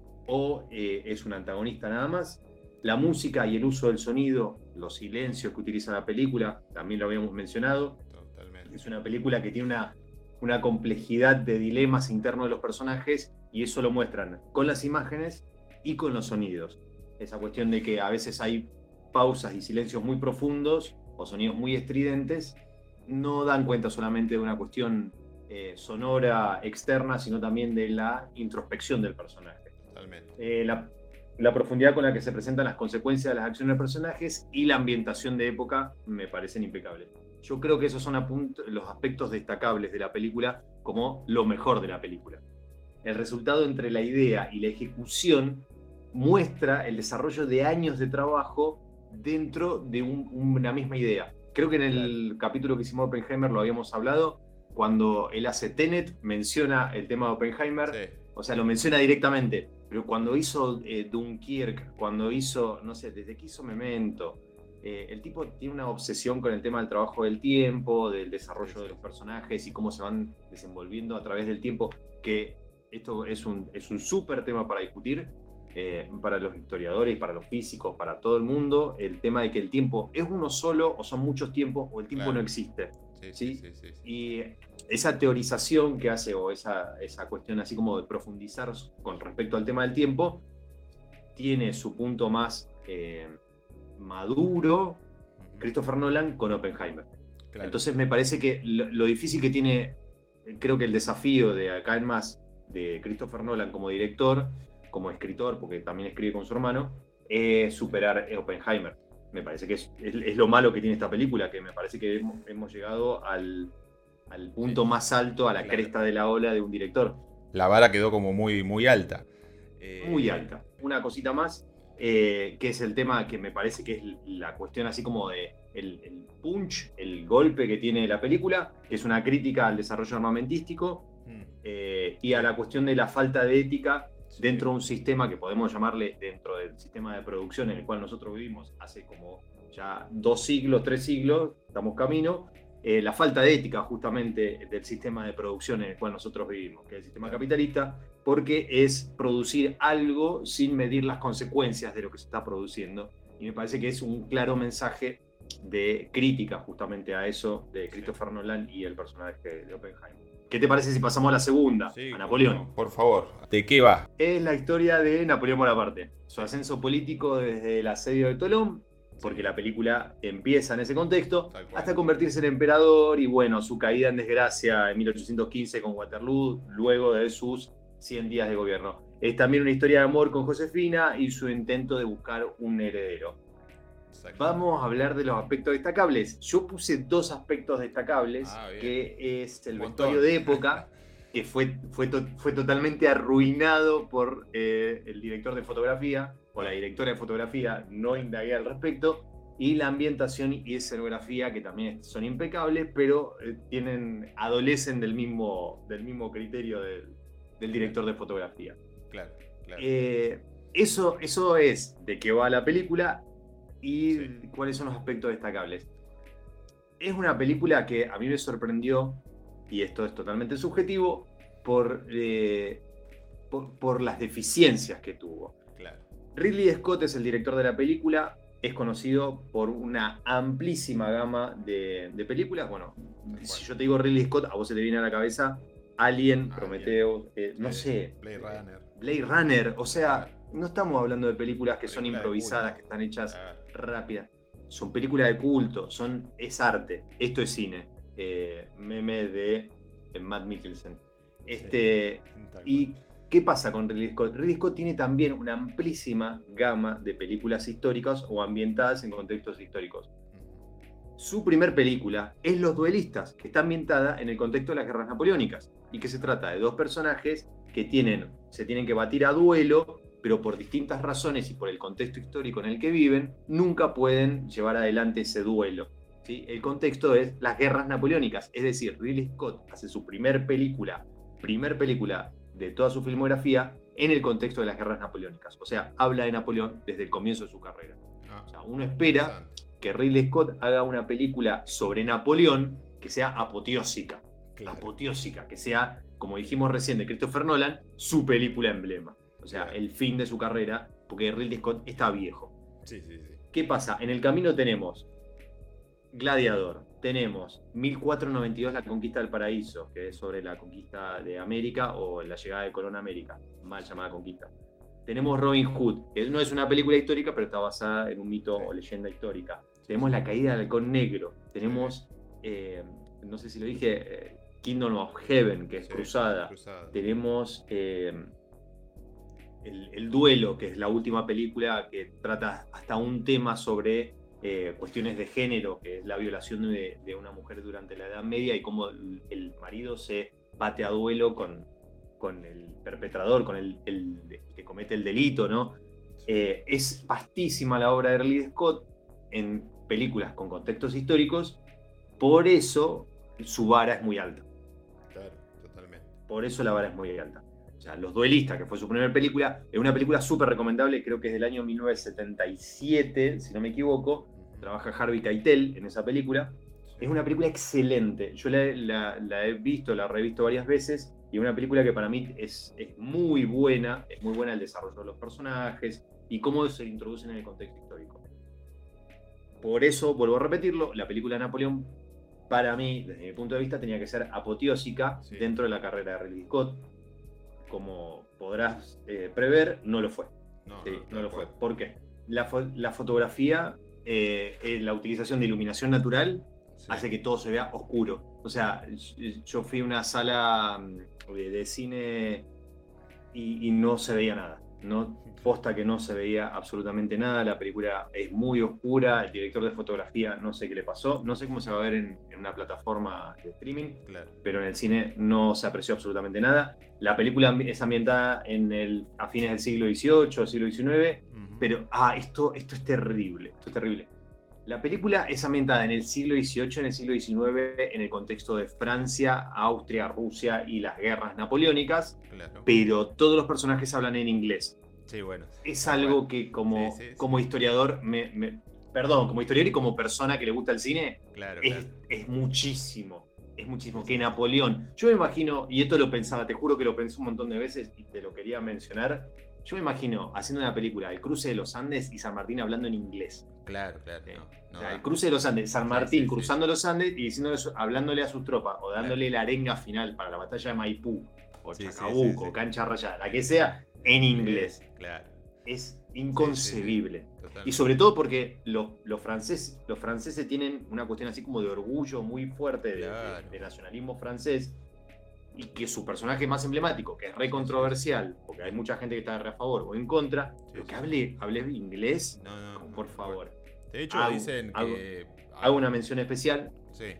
o eh, es un antagonista nada más. La música y el uso del sonido, los silencios que utiliza la película, también lo habíamos mencionado. Totalmente. Es una película que tiene una, una complejidad de dilemas internos de los personajes y eso lo muestran con las imágenes y con los sonidos. Esa cuestión de que a veces hay pausas y silencios muy profundos o sonidos muy estridentes, no dan cuenta solamente de una cuestión eh, sonora externa, sino también de la introspección del personaje. Totalmente. Eh, la, la profundidad con la que se presentan las consecuencias de las acciones de los personajes y la ambientación de época me parecen impecables. Yo creo que esos son los aspectos destacables de la película como lo mejor de la película. El resultado entre la idea y la ejecución muestra el desarrollo de años de trabajo dentro de un, una misma idea. Creo que en el capítulo que hicimos de Oppenheimer lo habíamos hablado, cuando él hace Tenet, menciona el tema de Oppenheimer, sí. o sea, lo menciona directamente, pero cuando hizo eh, Dunkirk, cuando hizo, no sé, desde que hizo Memento, eh, el tipo tiene una obsesión con el tema del trabajo del tiempo, del desarrollo sí. de los personajes y cómo se van desenvolviendo a través del tiempo, que esto es un, es un súper tema para discutir, Eh, para los historiadores, para los físicos, para todo el mundo, el tema de que el tiempo es uno solo o son muchos tiempos o el tiempo claro. no existe. Sí, ¿sí? Sí, sí, sí, sí. Y esa teorización que hace o esa, esa cuestión así como de profundizar con respecto al tema del tiempo tiene su punto más eh, maduro uh-huh. Christopher Nolan con Oppenheimer. Claro. Entonces me parece que lo, lo difícil que tiene, creo que el desafío de acá en más de Christopher Nolan como director, como escritor, porque también escribe con su hermano, es superar Oppenheimer. Me parece que es, es, es lo malo que tiene esta película, que me parece que hemos, hemos llegado al, al punto sí. más alto, a la claro. cresta de la ola de un director. La vara quedó como muy, muy alta. Eh... Muy alta. Una cosita más, eh, que es el tema que me parece que es la cuestión así como de el, el punch, el golpe que tiene la película, que es una crítica al desarrollo armamentístico mm. eh, y a la cuestión de la falta de ética dentro de un sistema que podemos llamarle, dentro del sistema de producción en el cual nosotros vivimos hace como ya dos siglos, tres siglos, estamos camino, eh, la falta de ética justamente del sistema de producción en el cual nosotros vivimos, que es el sistema capitalista, porque es producir algo sin medir las consecuencias de lo que se está produciendo. Y me parece que es un claro mensaje de crítica justamente a eso de Christopher Nolan y el personaje de Oppenheimer. ¿Qué te parece si pasamos a la segunda, sí, a Napoleón? No, por favor, ¿de qué va? Es la historia de Napoleón Bonaparte, su ascenso político desde el asedio de Tolón, porque la película empieza en ese contexto, hasta convertirse en emperador y bueno, su caída en desgracia en mil ochocientos quince con Waterloo, luego de sus cien días de gobierno. Es también una historia de amor con Josefina y su intento de buscar un heredero. Vamos a hablar de los aspectos destacables. Yo puse dos aspectos destacables, ah, que es el vestuario de época, que fue, fue, to, fue totalmente arruinado por eh, el director de fotografía, o la directora de fotografía, no indagué al respecto, y la ambientación y escenografía, que también son impecables, pero eh, tienen, adolecen del mismo, del mismo criterio del, del director de fotografía. Claro, claro. Eh, eso, eso es de qué va la película y Sí. cuáles son los aspectos destacables. Es una película que a mí me sorprendió, y esto es totalmente subjetivo, por, eh, por, por las deficiencias que tuvo. Claro. Ridley Scott es el director de la película, es conocido por una amplísima gama de, de películas. Bueno, bueno, si yo te digo Ridley Scott, a vos se te viene a la cabeza Alien, Ah, Prometheus, eh, no Eh, sé, Blade Runner. Blade Runner, o sea, no estamos hablando de películas que son Película de improvisadas, culto. que están hechas Ah, rápidas. Son películas de culto, son, es arte, esto es cine. Eh, meme de, de Matt Mikkelsen. Este, tal y cual. ¿qué pasa con Ridley Scott? Ridley Scott tiene también una amplísima gama de películas históricas o ambientadas en contextos históricos. Su primer película es Los Duelistas, que está ambientada en el contexto de las guerras napoleónicas y que se trata de dos personajes que tienen, se tienen que batir a duelo, pero por distintas razones y por el contexto histórico en el que viven, nunca pueden llevar adelante ese duelo. ¿Sí? El contexto es las guerras napoleónicas, es decir, Ridley Scott hace su primer película, primer película de toda su filmografía en el contexto de las guerras napoleónicas. O sea, habla de Napoleón desde el comienzo de su carrera. Ah, O sea, uno espera que Ridley Scott haga una película sobre Napoleón que sea apoteósica. claro. Apoteósica, que sea, como dijimos recién de Christopher Nolan, su película emblema. O sea, Claro. el fin de su carrera, porque Ridley Scott está viejo. Sí, sí, sí. ¿Qué pasa? En el camino tenemos Gladiador, tenemos mil cuatrocientos noventa y dos, La Conquista del Paraíso, que es sobre la conquista de América o la llegada de Colón a América, mal llamada conquista. Tenemos Robin Hood, que no es una película histórica, pero está basada en un mito Sí. o leyenda histórica. Tenemos La Caída del Halcón Negro, tenemos, eh, no sé si lo dije, eh, Kingdom of Heaven, que es Sí, Cruzada. Cruzada. Tenemos eh, el, el Duelo, que es la última película que trata hasta un tema sobre eh, cuestiones de género, que es la violación de, de una mujer durante la Edad Media y cómo el, el marido se bate a duelo con, con el perpetrador, con el, el que comete el delito, ¿no? Eh, es vastísima la obra de Ridley Scott en películas con contextos históricos, por eso su vara es muy alta. Claro, totalmente. Por eso la vara es muy alta. O sea, Los Duelistas, que fue su primera película, es una película súper recomendable, creo que es del año mil novecientos setenta y siete, si no me equivoco. Trabaja Harvey Keitel en esa película. Sí. Es una película excelente. Yo la, la, la he visto, la he revisto varias veces, y es una película que para mí es, es muy buena, es muy buena el desarrollo de los personajes y cómo se introducen en el contexto histórico. Por eso, vuelvo a repetirlo, la película de Napoleón, para mí, desde mi punto de vista, tenía que ser apoteósica Sí. dentro de la carrera de Ridley Scott. Como podrás eh, prever, no lo fue. No, Sí, no, no tal lo fue. cual. ¿Por qué? La, fo- la fotografía, eh, eh, la utilización de iluminación natural Sí. hace que todo se vea oscuro. O sea, yo fui a una sala mm, de, de cine y, y no se veía nada. No, posta que no se veía absolutamente nada. La película es muy oscura. El director de fotografía no sé qué le pasó. No sé cómo se va a ver en, en una plataforma de streaming, Claro. pero en el cine no se apreció absolutamente nada. La película es ambientada en el, a fines del siglo dieciocho, siglo diecinueve, Ujú. pero ah, esto, esto es terrible, esto es terrible. La película es ambientada en el siglo dieciocho, en el siglo diecinueve, en el contexto de Francia, Austria, Rusia y las guerras napoleónicas, Claro. pero todos los personajes hablan en inglés. Sí, bueno. Es tal algo cual. que como, Sí, sí, sí. como historiador, me, me- perdón, como historiador y como persona que le gusta el cine, Claro, es, claro. es muchísimo, es muchísimo. Que Napoleón, yo me imagino, y esto lo pensaba, te juro que lo pensé un montón de veces y te lo quería mencionar, yo me imagino haciendo una película, El cruce de los Andes y San Martín hablando en inglés. Claro, claro. Sí. No, no O sea, da. el cruce de los Andes, San Sí, Martín sí, sí. cruzando los Andes y diciéndole, su- hablándole a sus tropas o dándole la arenga final para la batalla de Maipú o Sí, sí, Chacabuco, sí, sí. Cancha Rayada, la que sea, en inglés. Claro. Es inconcebible. Totalmente. Y sobre todo porque los, los, franceses, los franceses tienen una cuestión así como de orgullo muy fuerte, de, Claro. de- de nacionalismo francés. y que su personaje más emblemático, que es re controversial, porque hay mucha gente que está re a favor o en contra, Sí, pero que sí. hable, hable inglés, No, no, no, por no, favor. De hecho, Hago- dicen hago- que. Hago una mención especial, Sí.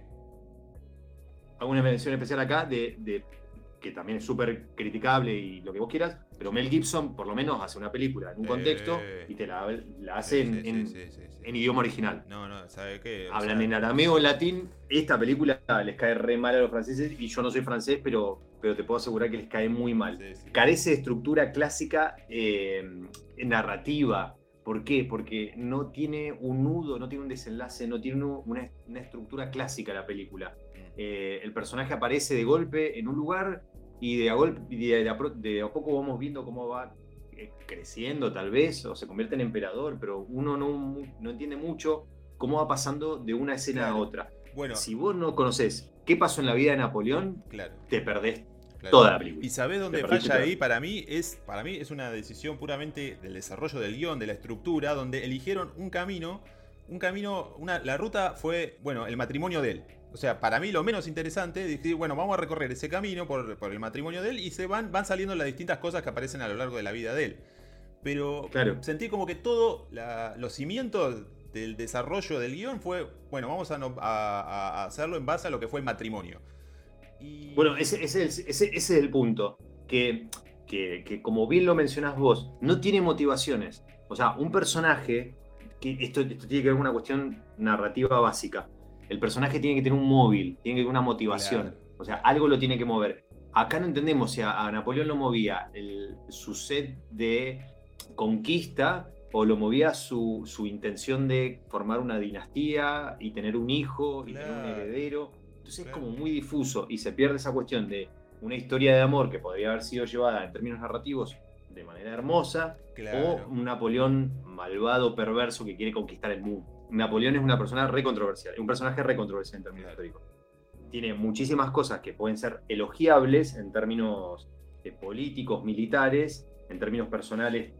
hago una mención especial acá de, de que también es súper criticable y lo que vos quieras, pero Mel Gibson por lo menos hace una película en un Eh. contexto y te la, la hace Sí, en, sí, en- sí, sí, sí, sí. en idioma original. No, no, ¿sabe qué? O Hablan sea, en arameo o en latín. Esta película les cae re mal a los franceses y yo no soy francés, pero, pero te puedo asegurar que les cae muy mal. Sí, sí. Carece de estructura clásica eh, narrativa. ¿Por qué? Porque no tiene un nudo, no tiene un desenlace, no tiene una, una estructura clásica la película. Eh, el personaje aparece de golpe en un lugar y de a, golpe, de, de, a, de a poco vamos viendo cómo va eh, creciendo tal vez, o se convierte en emperador, pero uno no, no entiende mucho cómo va pasando de una escena Claro. a otra. Bueno, Si vos no conocés qué pasó en la vida de Napoleón, claro. te perdés Claro. toda la película. ¿Y sabés dónde Te perdiste falla toda. ahí? Para mí, es, para mí es una decisión puramente del desarrollo del guión, de la estructura, donde eligieron un camino, un camino, una, la ruta fue, bueno, el matrimonio de él. O sea, para mí lo menos interesante, dije, bueno, vamos a recorrer ese camino por, por el matrimonio de él y se van, van saliendo las distintas cosas que aparecen a lo largo de la vida de él. Pero Claro. sentí como que todo, la, los cimientos del desarrollo del guión fue, bueno, vamos a, no- a- a hacerlo en base a lo que fue el matrimonio. Y... Bueno, ese, ese, es el- ese- ese es el punto. Que, que, que, como bien lo mencionás vos, no tiene motivaciones. O sea, un personaje, que esto, esto tiene que ver con una cuestión narrativa básica. El personaje tiene que tener un móvil, tiene que tener una motivación. Claro. O sea, algo lo tiene que mover. Acá no entendemos si a, a Napoleón lo movía el, su sed de conquista o lo movía su, su intención de formar una dinastía y tener un hijo y tener un Claro. heredero. Entonces Claro. es como muy difuso y se pierde esa cuestión de una historia de amor que podría haber sido llevada en términos narrativos de manera hermosa, Claro. o un Napoleón malvado, perverso que quiere conquistar el mundo. Napoleón es una persona re controversial, es un personaje re controversial en términos Claro. históricos. Tiene muchísimas cosas que pueden ser elogiables en términos eh, políticos, militares, en términos personales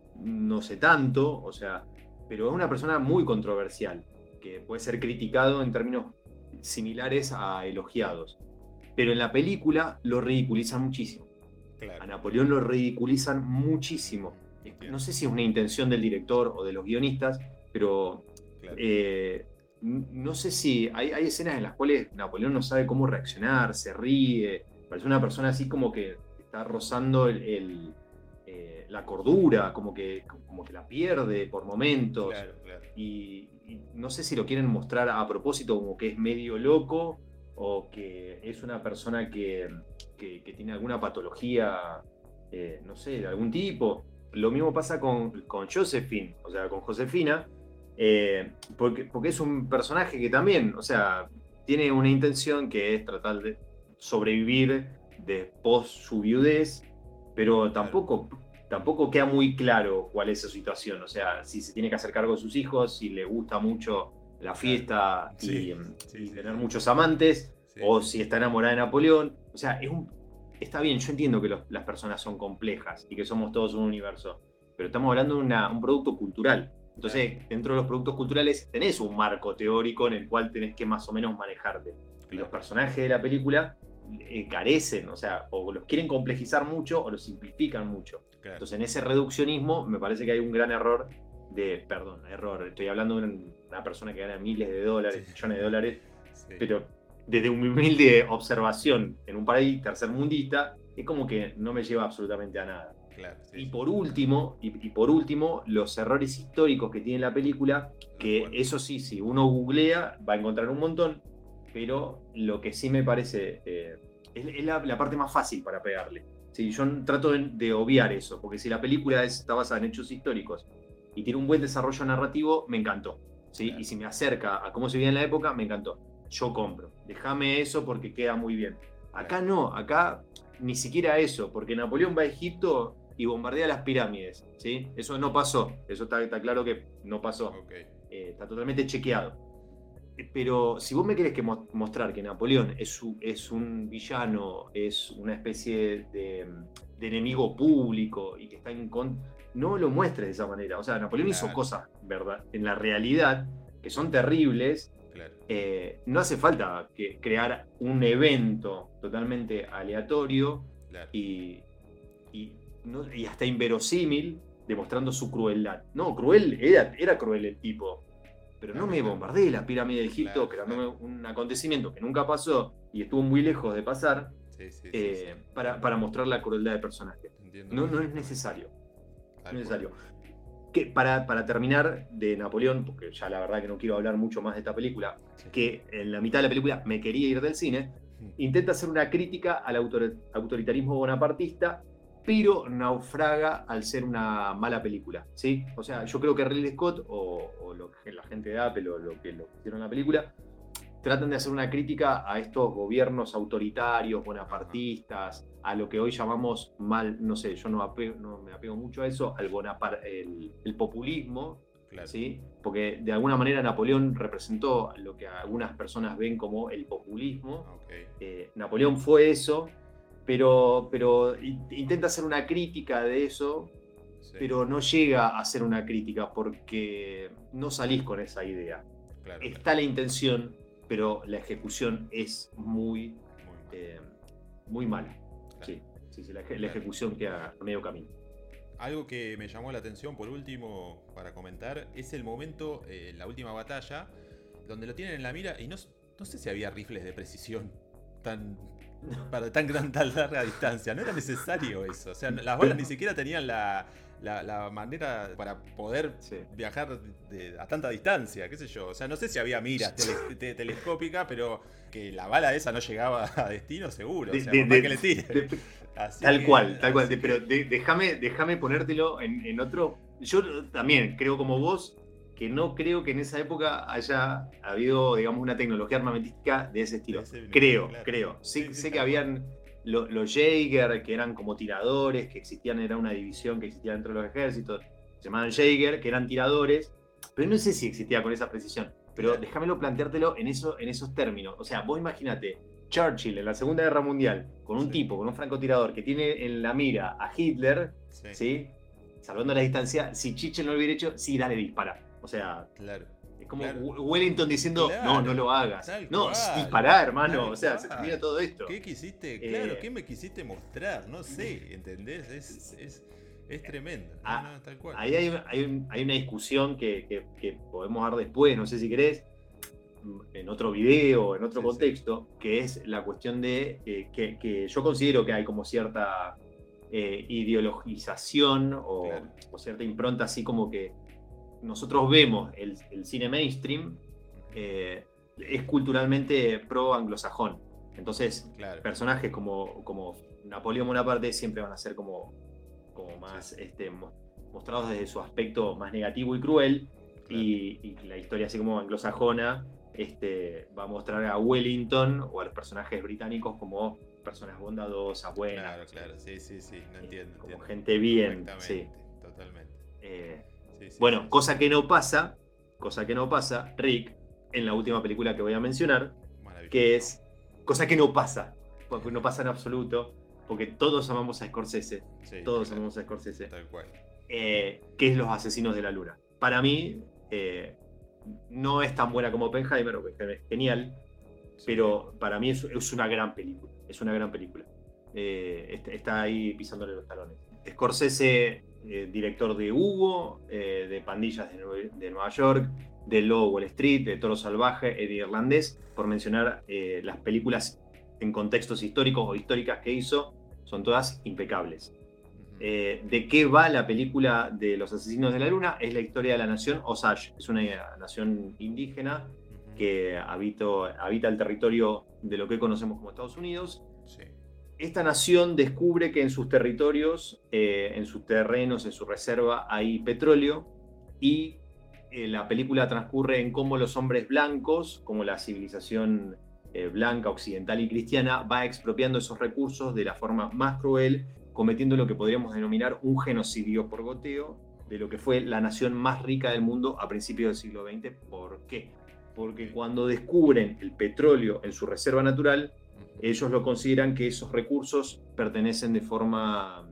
no sé tanto, o sea, pero es una persona muy controversial, que puede ser criticado en términos similares a elogiados. Pero en la película lo ridiculizan muchísimo. A Claro. Napoleón lo ridiculizan muchísimo. No sé si es una intención del director o de los guionistas, pero Claro. eh, n- no sé si hay, hay escenas en las cuales Napoleón no sabe cómo reaccionar, se ríe, parece una persona así como que está rozando el, el, eh, la cordura, como que, como que la pierde por momentos. Claro, claro. Y, y no sé si lo quieren mostrar a propósito como que es medio loco o que es una persona que, que, que tiene alguna patología, eh, no sé, de algún tipo. Lo mismo pasa con, con Josephine, o sea, con Josefina, eh, porque, porque es un personaje que también, o sea, tiene una intención que es tratar de sobrevivir después su viudez, pero tampoco, tampoco queda muy claro cuál es su situación, o sea, si se tiene que hacer cargo de sus hijos, si le gusta mucho la fiesta y, Sí, y sí, sí, tener sí. muchos amantes, Sí, o sí, si sí. está enamorada de Napoleón, o sea, es un, está bien, yo entiendo que los- las personas son complejas y que somos todos un universo, pero estamos hablando de una- un producto cultural. Entonces, dentro de los productos culturales tenés un marco teórico en el cual tenés que más o menos manejarte. Y los personajes de la película eh, carecen, o sea, o los quieren complejizar mucho o los simplifican mucho. Claro. Entonces, en ese reduccionismo me parece que hay un gran error de, perdón, error, estoy hablando de una, una persona que gana miles de dólares, Sí. millones de dólares, Sí. pero desde mi humilde observación en un país tercermundista, es como que no me lleva absolutamente a nada. Claro, sí, Y sí. por último, y, y por último, los errores históricos que tiene la película, que Bueno. eso sí, si uno googlea, va a encontrar un montón, pero lo que sí me parece eh, es, es la, la parte más fácil para pegarle. Sí, yo trato de, de obviar eso, porque si la película es- está basada en hechos históricos y tiene un buen desarrollo narrativo, me encantó. ¿sí? Claro. Y si me acerca a cómo se vivía en la época, me encantó. Yo compro. Déjame eso porque queda muy bien. Acá no, acá ni siquiera eso, porque Napoleón va a Egipto y bombardea las pirámides. ¿sí? Eso no pasó. Eso está, está claro que no pasó. Ok. Eh, está totalmente chequeado. Eh, Pero si vos me querés que mo- mostrar que Napoleón es, u- es un villano, es una especie de, de enemigo público y que está en contra, no lo muestres de esa manera. O sea, Napoleón Claro. hizo cosas, ¿verdad? En la realidad, que son terribles, Claro. Eh, no hace falta que crear un evento totalmente aleatorio Claro. y, y, no, y hasta inverosímil, demostrando su crueldad. No, cruel, era, era cruel el tipo. Pero Claro, no me claro. bombardeé la pirámide de Egipto, Claro, creándome claro. un acontecimiento que nunca pasó y estuvo muy lejos de pasar, Sí, sí, sí, eh, sí. para, para mostrar la crueldad del personaje. Entiendo No, no es perfectamente. necesario. Tal No es necesario. cual. Que para, para terminar de Napoleón, porque ya la verdad que no quiero hablar mucho más de esta película, Sí. que en la mitad de la película me quería ir del cine, intenta hacer una crítica al autor- autoritarismo bonapartista, pero naufraga al ser una mala película, ¿sí? O sea, yo creo que Ridley Scott o, o lo que la gente de Apple o lo que lo que hicieron en la película tratan de hacer una crítica a estos gobiernos autoritarios, bonapartistas, a lo que hoy llamamos mal, no sé, yo no, apego, no me apego mucho a eso, al bonapar, el, el populismo, Claro. ¿sí? Porque de alguna manera Napoleón representó lo que algunas personas ven como el populismo. Okay. Eh, Napoleón fue eso, pero, pero intenta hacer una crítica de eso, sí. Pero no llega a hacer una crítica porque no salís con esa idea. Claro, Está claro. la intención, pero la ejecución es muy, Muy mal. eh, muy mala. Claro. Sí, sí, sí, la, la Claro. ejecución queda a medio camino. Algo que me llamó la atención por último para comentar es el momento, eh, en la última batalla, donde lo tienen en la mira y no, no sé si había rifles de precisión tan para tan, tan, tan larga distancia. No era necesario eso. O sea, las balas ni siquiera tenían la, la, la manera para poder Sí. viajar de, a tanta distancia, qué sé yo. O sea, no sé si había miras tele, te, telescópicas, pero que la bala esa no llegaba a destino seguro. O sea, De- por más de- que le tire. de- Así Tal que- cual, tal cual. así De- pero de- déjame, déjame ponértelo en, en otro. Yo también creo como vos que no creo que en esa época haya habido, digamos, una tecnología armamentística de ese estilo. De ese nivel, creo, claro. creo. Sí, Sí, sí, sé tal que habían lo- los Jaeger, que eran como tiradores, que existían, era una división que existía dentro de los ejércitos, se llamaban Jaeger, que eran tiradores, pero no sé si existía con esa precisión. Pero Claro. déjamelo planteártelo en, eso, en esos términos. O sea, vos imagínate, Churchill en la Segunda Guerra Mundial, con un Sí. tipo, con un francotirador que tiene en la mira a Hitler, Sí. ¿sí? Salvando la distancia, si Churchill no lo hubiera hecho, sí, dale, dispara. O sea, Claro. es como Claro. Wellington diciendo, Claro. no, no lo hagas. Tal No, cual. dispará, hermano. Tal O sea, se cual. termina todo esto. ¿Qué quisiste? Eh, Claro, ¿qué me quisiste mostrar? No sé, ¿entendés? Es, es, es tremendo. No, Ah, no, tal cual. Ahí hay, hay, un- hay una discusión que, que- que podemos dar después, no sé si querés, en otro video, en otro Sí, contexto, que es la cuestión de eh, que, que yo considero que hay como cierta eh, ideologización o, Claro. o cierta impronta así como que nosotros vemos el, el cine mainstream eh, es culturalmente pro anglosajón. Entonces, Claro. personajes como, como Napoleón Bonaparte siempre van a ser como, como más Sí, sí. este, mo- mostrados desde su aspecto más negativo y cruel. Claro. Y, y la historia así como anglosajona este, va a mostrar a Wellington o a los personajes británicos como personas bondadosas, buenas. Claro, claro. Sí, sí, sí. No eh, entiendo. como entiendo. gente bien. Sí. Perfectamente. Totalmente. Eh, Sí, sí, bueno, sí, cosa sí. que no pasa, cosa que no pasa, Rick, en la última película que voy a mencionar, Maravilloso. que es cosa que no pasa, porque no pasa en absoluto, porque todos amamos a Scorsese, Sí, todos claro. amamos a Scorsese, Tal cual. eh, que es Los Asesinos de la Luna. Para mí, eh, no es tan buena como Oppenheimer, Oppenheimer es genial, Sí. pero para mí es, es una gran película, es una gran película. Eh, está, está ahí pisándole los talones. Scorsese, eh, director de Hugo, eh, de Pandillas de, Nue- de Nueva York, de Lobo Wall Street, de Toro Salvaje, Eddie Irlandés, por mencionar eh, las películas en contextos históricos o históricas que hizo, son todas impecables. Ujú. Eh, ¿De qué va la película de Los Asesinos de la Luna? Es la historia de la nación Osage, es una nación indígena Ujú. que habito- habita el territorio de lo que hoy conocemos como Estados Unidos. Sí. Esta nación descubre que en sus territorios, eh, en sus terrenos, en su reserva, hay petróleo y eh, la película transcurre en cómo los hombres blancos, como la civilización eh, blanca, occidental y cristiana, va expropiando esos recursos de la forma más cruel, cometiendo lo que podríamos denominar un genocidio por goteo de lo que fue la nación más rica del mundo a principios del siglo veinte. ¿Por qué? Porque cuando descubren el petróleo en su reserva natural, Ujú. ellos lo consideran que esos recursos pertenecen de forma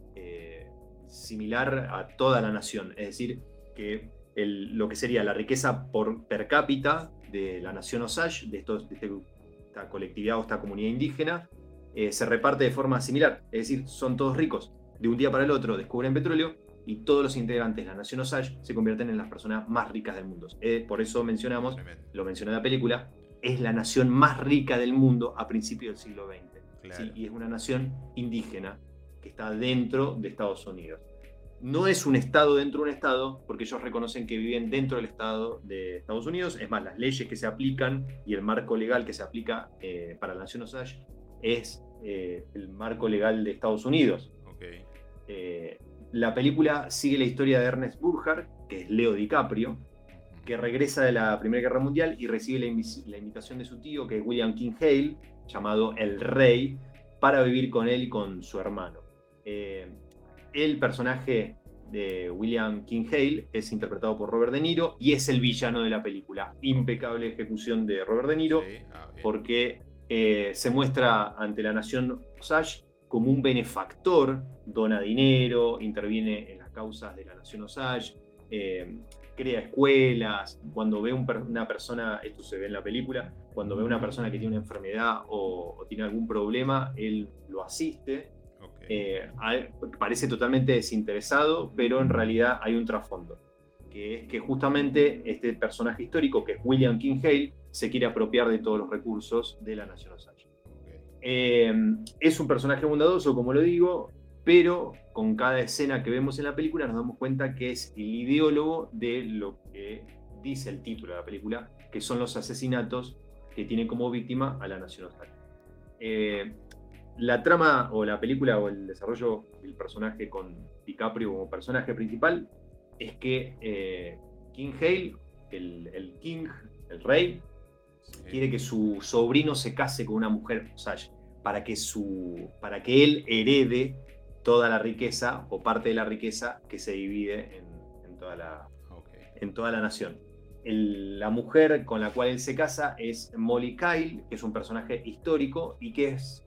eh, similar a toda la nación. Es decir, que el- lo que sería la riqueza por per cápita de la nación Osage, de, estos, de este, esta colectividad o esta comunidad indígena, eh, se reparte de forma similar. Es decir, son todos ricos. De un día para el otro descubren petróleo y todos los integrantes de la nación Osage se convierten en las personas más ricas del mundo. Eh, por eso mencionamos, Tremendo. Lo mencioné en la película, es la nación más rica del mundo a principios del siglo veinte. Claro. ¿Sí? Y es una nación indígena que está dentro de Estados Unidos. No es un estado dentro de un estado, porque ellos reconocen que viven dentro del estado de Estados Unidos. Es más, las leyes que se aplican y el marco legal que se aplica eh, para la nación Osage es eh, el marco legal de Estados Unidos. Okay. Eh, la película sigue la historia de Ernest Burkhardt, que es Leo DiCaprio, que regresa de la Primera Guerra Mundial y recibe la, la invitación de su tío, que es William King Hale, llamado El Rey, para vivir con él y con su hermano. Eh, el personaje de William King Hale es interpretado por Robert De Niro y es el villano de la película. Impecable ejecución de Robert De Niro, sí, ah, porque eh, se muestra ante la nación Osage como un benefactor, dona dinero, interviene en las causas de la nación Osage, eh, crea escuelas. Cuando ve un per una persona, esto se ve en la película, cuando ve una persona que tiene una enfermedad o, o tiene algún problema, él lo asiste. Okay. Eh, a, parece totalmente desinteresado, pero en realidad hay un trasfondo, que es que justamente este personaje histórico, que es William King Hale, se quiere apropiar de todos los recursos de la nación Osage. Okay. Eh, es un personaje bondadoso, como lo digo, pero con cada escena que vemos en la película nos damos cuenta que es el ideólogo de lo que dice el título de la película, que son los asesinatos que tiene como víctima a la nación Osage. Eh, la trama o la película o el desarrollo del personaje con DiCaprio como personaje principal es que eh, King Hale, el, el King, el rey, sí, quiere que su sobrino se case con una mujer Osage para que, su, para que él herede toda la riqueza o parte de la riqueza que se divide en, en, toda, la, okay. en toda la nación. El, la mujer con la cual él se casa es Molly Kyle, que es un personaje histórico y que es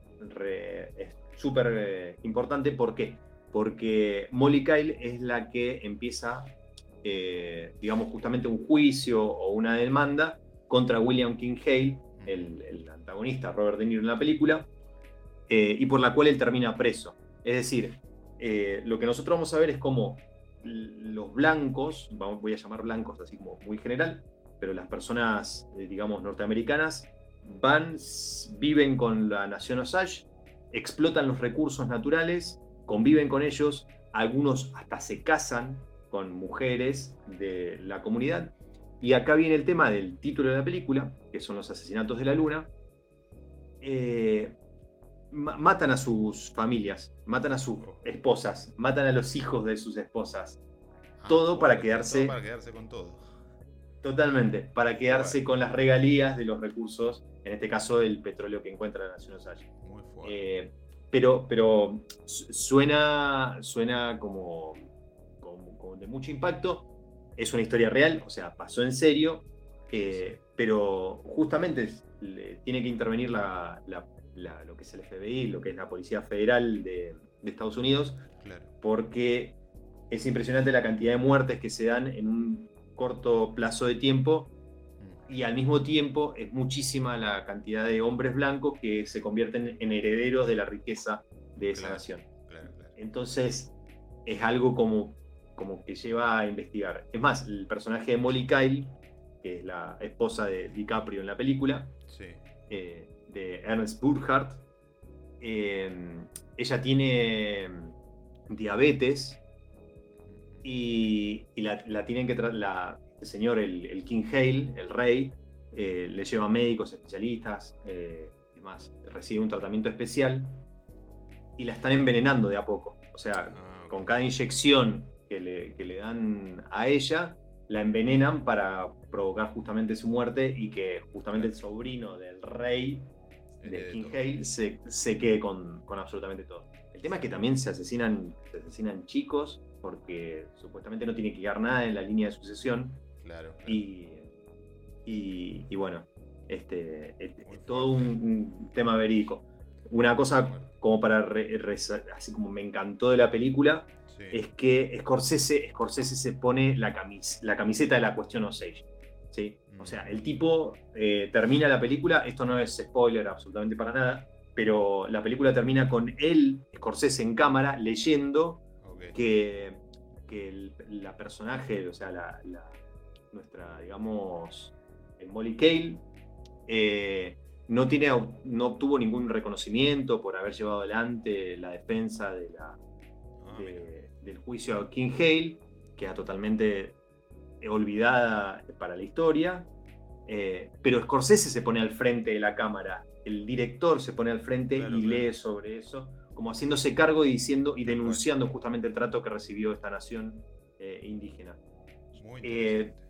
súper eh, importante. ¿Por qué? Porque Molly Kyle es la que empieza, eh, digamos, justamente un juicio o una demanda contra William King Hale, el, el antagonista Robert De Niro en la película, eh, y por la cual él termina preso. Es decir, eh, lo que nosotros vamos a ver es cómo los blancos, vamos, voy a llamar blancos así como muy general, pero las personas, eh, digamos, norteamericanas, van, viven con la nación Osage, explotan los recursos naturales, conviven con ellos, algunos hasta se casan con mujeres de la comunidad. Y acá viene el tema del título de la película, que son los asesinatos de la luna. Eh, matan a sus familias, matan a sus esposas, matan a los hijos de sus esposas. Ah, todo para quedarse... Todo para quedarse con todo. Totalmente, para quedarse con las regalías de los recursos, en este caso el petróleo que encuentra la nación Osage. Muy fuerte. Eh, pero, pero suena, suena como, como, como de mucho impacto. Es una historia real, o sea, pasó en serio, eh, pero justamente le, tiene que intervenir la, la, la, lo que es el F B I, lo que es la Policía Federal de, de Estados Unidos, claro, porque es impresionante la cantidad de muertes que se dan en un corto plazo de tiempo, y al mismo tiempo es muchísima la cantidad de hombres blancos que se convierten en herederos de la riqueza de esa claro, nación. Claro, claro. Entonces es algo como, como que lleva a investigar. Es más, el personaje de Molly Kyle, que es la esposa de DiCaprio en la película, sí, eh, de Ernest Burkhardt, eh, ella tiene diabetes y, y la, la tienen que la el señor, el, el King Hale, el rey, eh, le lleva médicos especialistas, eh, y más, recibe un tratamiento especial y la están envenenando de a poco. O sea, ah, okay, con cada inyección que le, que le dan a ella, la envenenan para provocar justamente su muerte y que justamente el sobrino del rey, de King Hale, se, se quede con, con absolutamente todo. El tema es que también se asesinan, se asesinan chicos porque supuestamente no tiene que quedar nada en la línea de sucesión. Claro, claro. Y, y, y bueno, este, es, es todo un, un tema verídico. Una cosa como para re, re, así como me encantó de la película, sí, es que Scorsese, Scorsese se pone la, camis, la camiseta de la cuestión Osage. ¿sí? O sea, el tipo eh, termina la película, esto no es spoiler absolutamente para nada, pero la película termina con él, Scorsese en cámara, leyendo Okay. que, que el, la personaje, o sea, la, la, nuestra, digamos, Molly Cale, eh, no, tiene, no obtuvo ningún reconocimiento por haber llevado adelante la defensa de la, Ah, de, del juicio a King Hale, queda totalmente olvidada para la historia, eh, pero Scorsese se pone al frente de la cámara, el director se pone al frente Claro, y claro. lee sobre eso, como haciéndose cargo y diciendo y Tal denunciando justamente el trato que recibió esta nación eh, indígena. Muy Eh, interesante.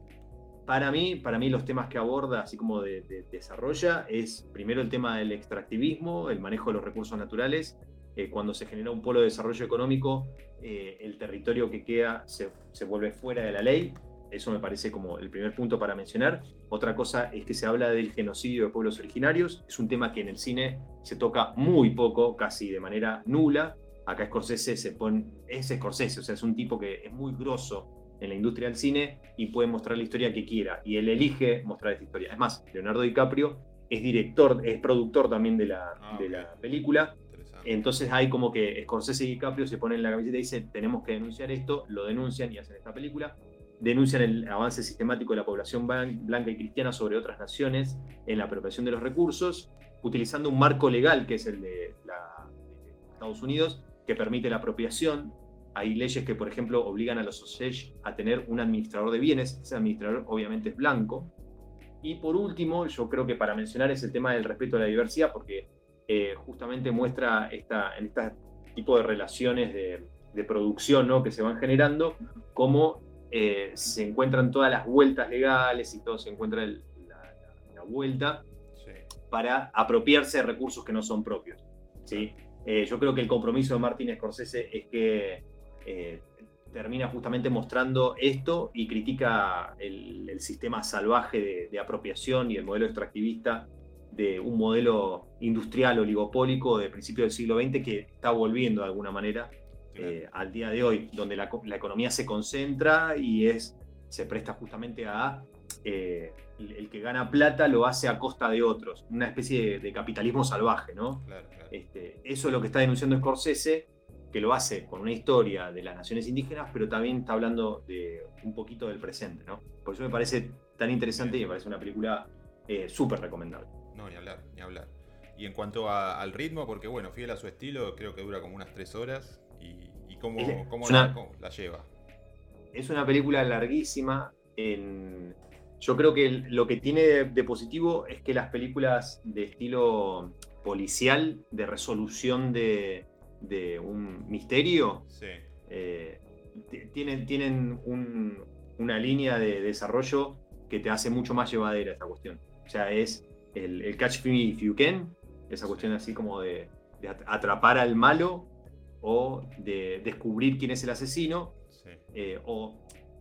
para mí, para mí los temas que aborda, así como de, de- desarrolla, es primero el tema del extractivismo, el manejo de los recursos naturales. Eh, cuando se genera un polo de desarrollo económico, eh, el territorio que queda se, se vuelve fuera de la ley. Eso me parece como el primer punto para mencionar. Otra cosa es que se habla del genocidio de pueblos originarios. Es un tema que en el cine se toca muy poco, casi de manera nula. Acá Scorsese se pone, es Scorsese, o sea, es un tipo que es muy grosso en la industria del cine y puede mostrar la historia que quiera. Y él elige mostrar esta historia. Es más, Leonardo DiCaprio es director, es productor también de la, Ah, de ok. la película. Interesante. Entonces hay como que Scorsese y DiCaprio se ponen la camiseta y dicen, tenemos que denunciar esto, lo denuncian y hacen esta película. Denuncian el avance sistemático de la población blanca y cristiana sobre otras naciones en la apropiación de los recursos, utilizando un marco legal que es el de, la, de Estados Unidos, que permite la apropiación. Hay leyes que, por ejemplo, obligan a los Osage a tener un administrador de bienes. Ese administrador obviamente es blanco. Y por último, yo creo que para mencionar es el tema del respeto a la diversidad, porque eh, justamente muestra esta, en este tipo de relaciones de, de producción, ¿no?, que se van generando, cómo eh, se encuentran todas las vueltas legales y todo se encuentra el, la, la, la vuelta Sí. para apropiarse de recursos que no son propios, ¿sí? Eh, yo creo que el compromiso de Martin Scorsese es que eh, termina justamente mostrando esto y critica el, el sistema salvaje de, de apropiación y el modelo extractivista de un modelo industrial oligopólico de principios del siglo veinte que está volviendo de alguna manera Claro. eh, al día de hoy, donde la, la economía se concentra y es, se presta justamente a eh, el, el que gana plata lo hace a costa de otros, una especie de, de capitalismo salvaje, ¿no? Claro, claro. Este, eso es lo que está denunciando Scorsese, que lo hace con una historia de las naciones indígenas, pero también está hablando de un poquito del presente, ¿no? Por eso me parece tan interesante y me parece una película eh, súper recomendable. No, ni hablar, ni hablar. Y en cuanto a- al ritmo, porque bueno, fiel a su estilo, creo que dura como unas tres horas. ¿Y, y cómo, Es- cómo es la, una- cómo la lleva? Es una película larguísima. En... Yo creo que el- lo que tiene de, de positivo es que las películas de estilo policial, de resolución de, de un misterio, Sí, eh, t- tienen, tienen un- una línea de desarrollo que te hace mucho más llevadera esta cuestión. O sea, es el, el Catch Me If You Can, esa cuestión así como de, de at- atrapar al malo o de descubrir quién es el asesino, sí. eh, o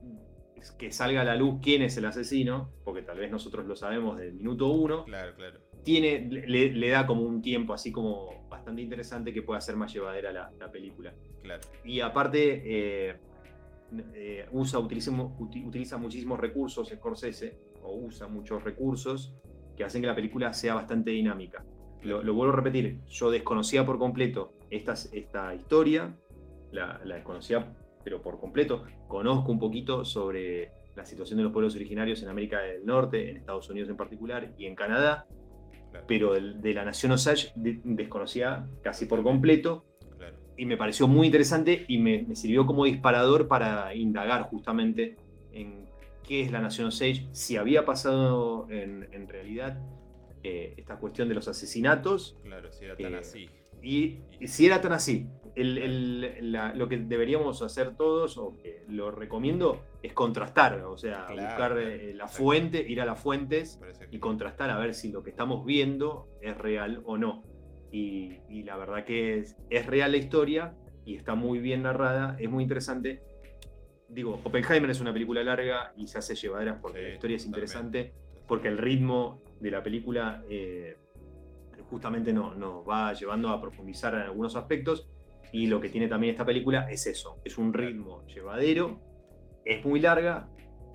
que salga a la luz quién es el asesino, porque tal vez nosotros lo sabemos del minuto uno. Claro, claro. Tiene, le, le da como un tiempo así como bastante interesante que puede hacer más llevadera la, la película. Claro. Y aparte, eh, eh, usa, utiliza, uti- utiliza muchísimos recursos Scorsese, o usa muchos recursos que hacen que la película sea bastante dinámica. Lo, lo vuelvo a repetir, yo desconocía por completo esta, esta historia, la, la desconocía pero por completo. Conozco un poquito sobre la situación de los pueblos originarios en América del Norte, en Estados Unidos en particular y en Canadá, Claro. pero el, de la nación Osage de, desconocía casi por completo. Claro. Y me pareció muy interesante y me, me sirvió como disparador para indagar justamente en qué es la nación Osage, si había pasado en, en realidad eh, esta cuestión de los asesinatos Claro, si era tan eh, así. y, y si era tan así. El, el, la, lo que deberíamos hacer todos, o que lo recomiendo, es contrastar, o sea, Claro, buscar claro, eh, la exacto. fuente, ir a las fuentes Parece y que- contrastar a ver si lo que estamos viendo es real o no. Y, y la verdad que es, es real la historia y está muy bien narrada, es muy interesante. Digo, Oppenheimer es una película larga y se hace llevadera porque Sí, la historia es totalmente. interesante, porque el ritmo de la película eh, justamente no- nos va llevando a profundizar en algunos aspectos. Y lo que tiene también esta película es eso, es un ritmo llevadero, es muy larga,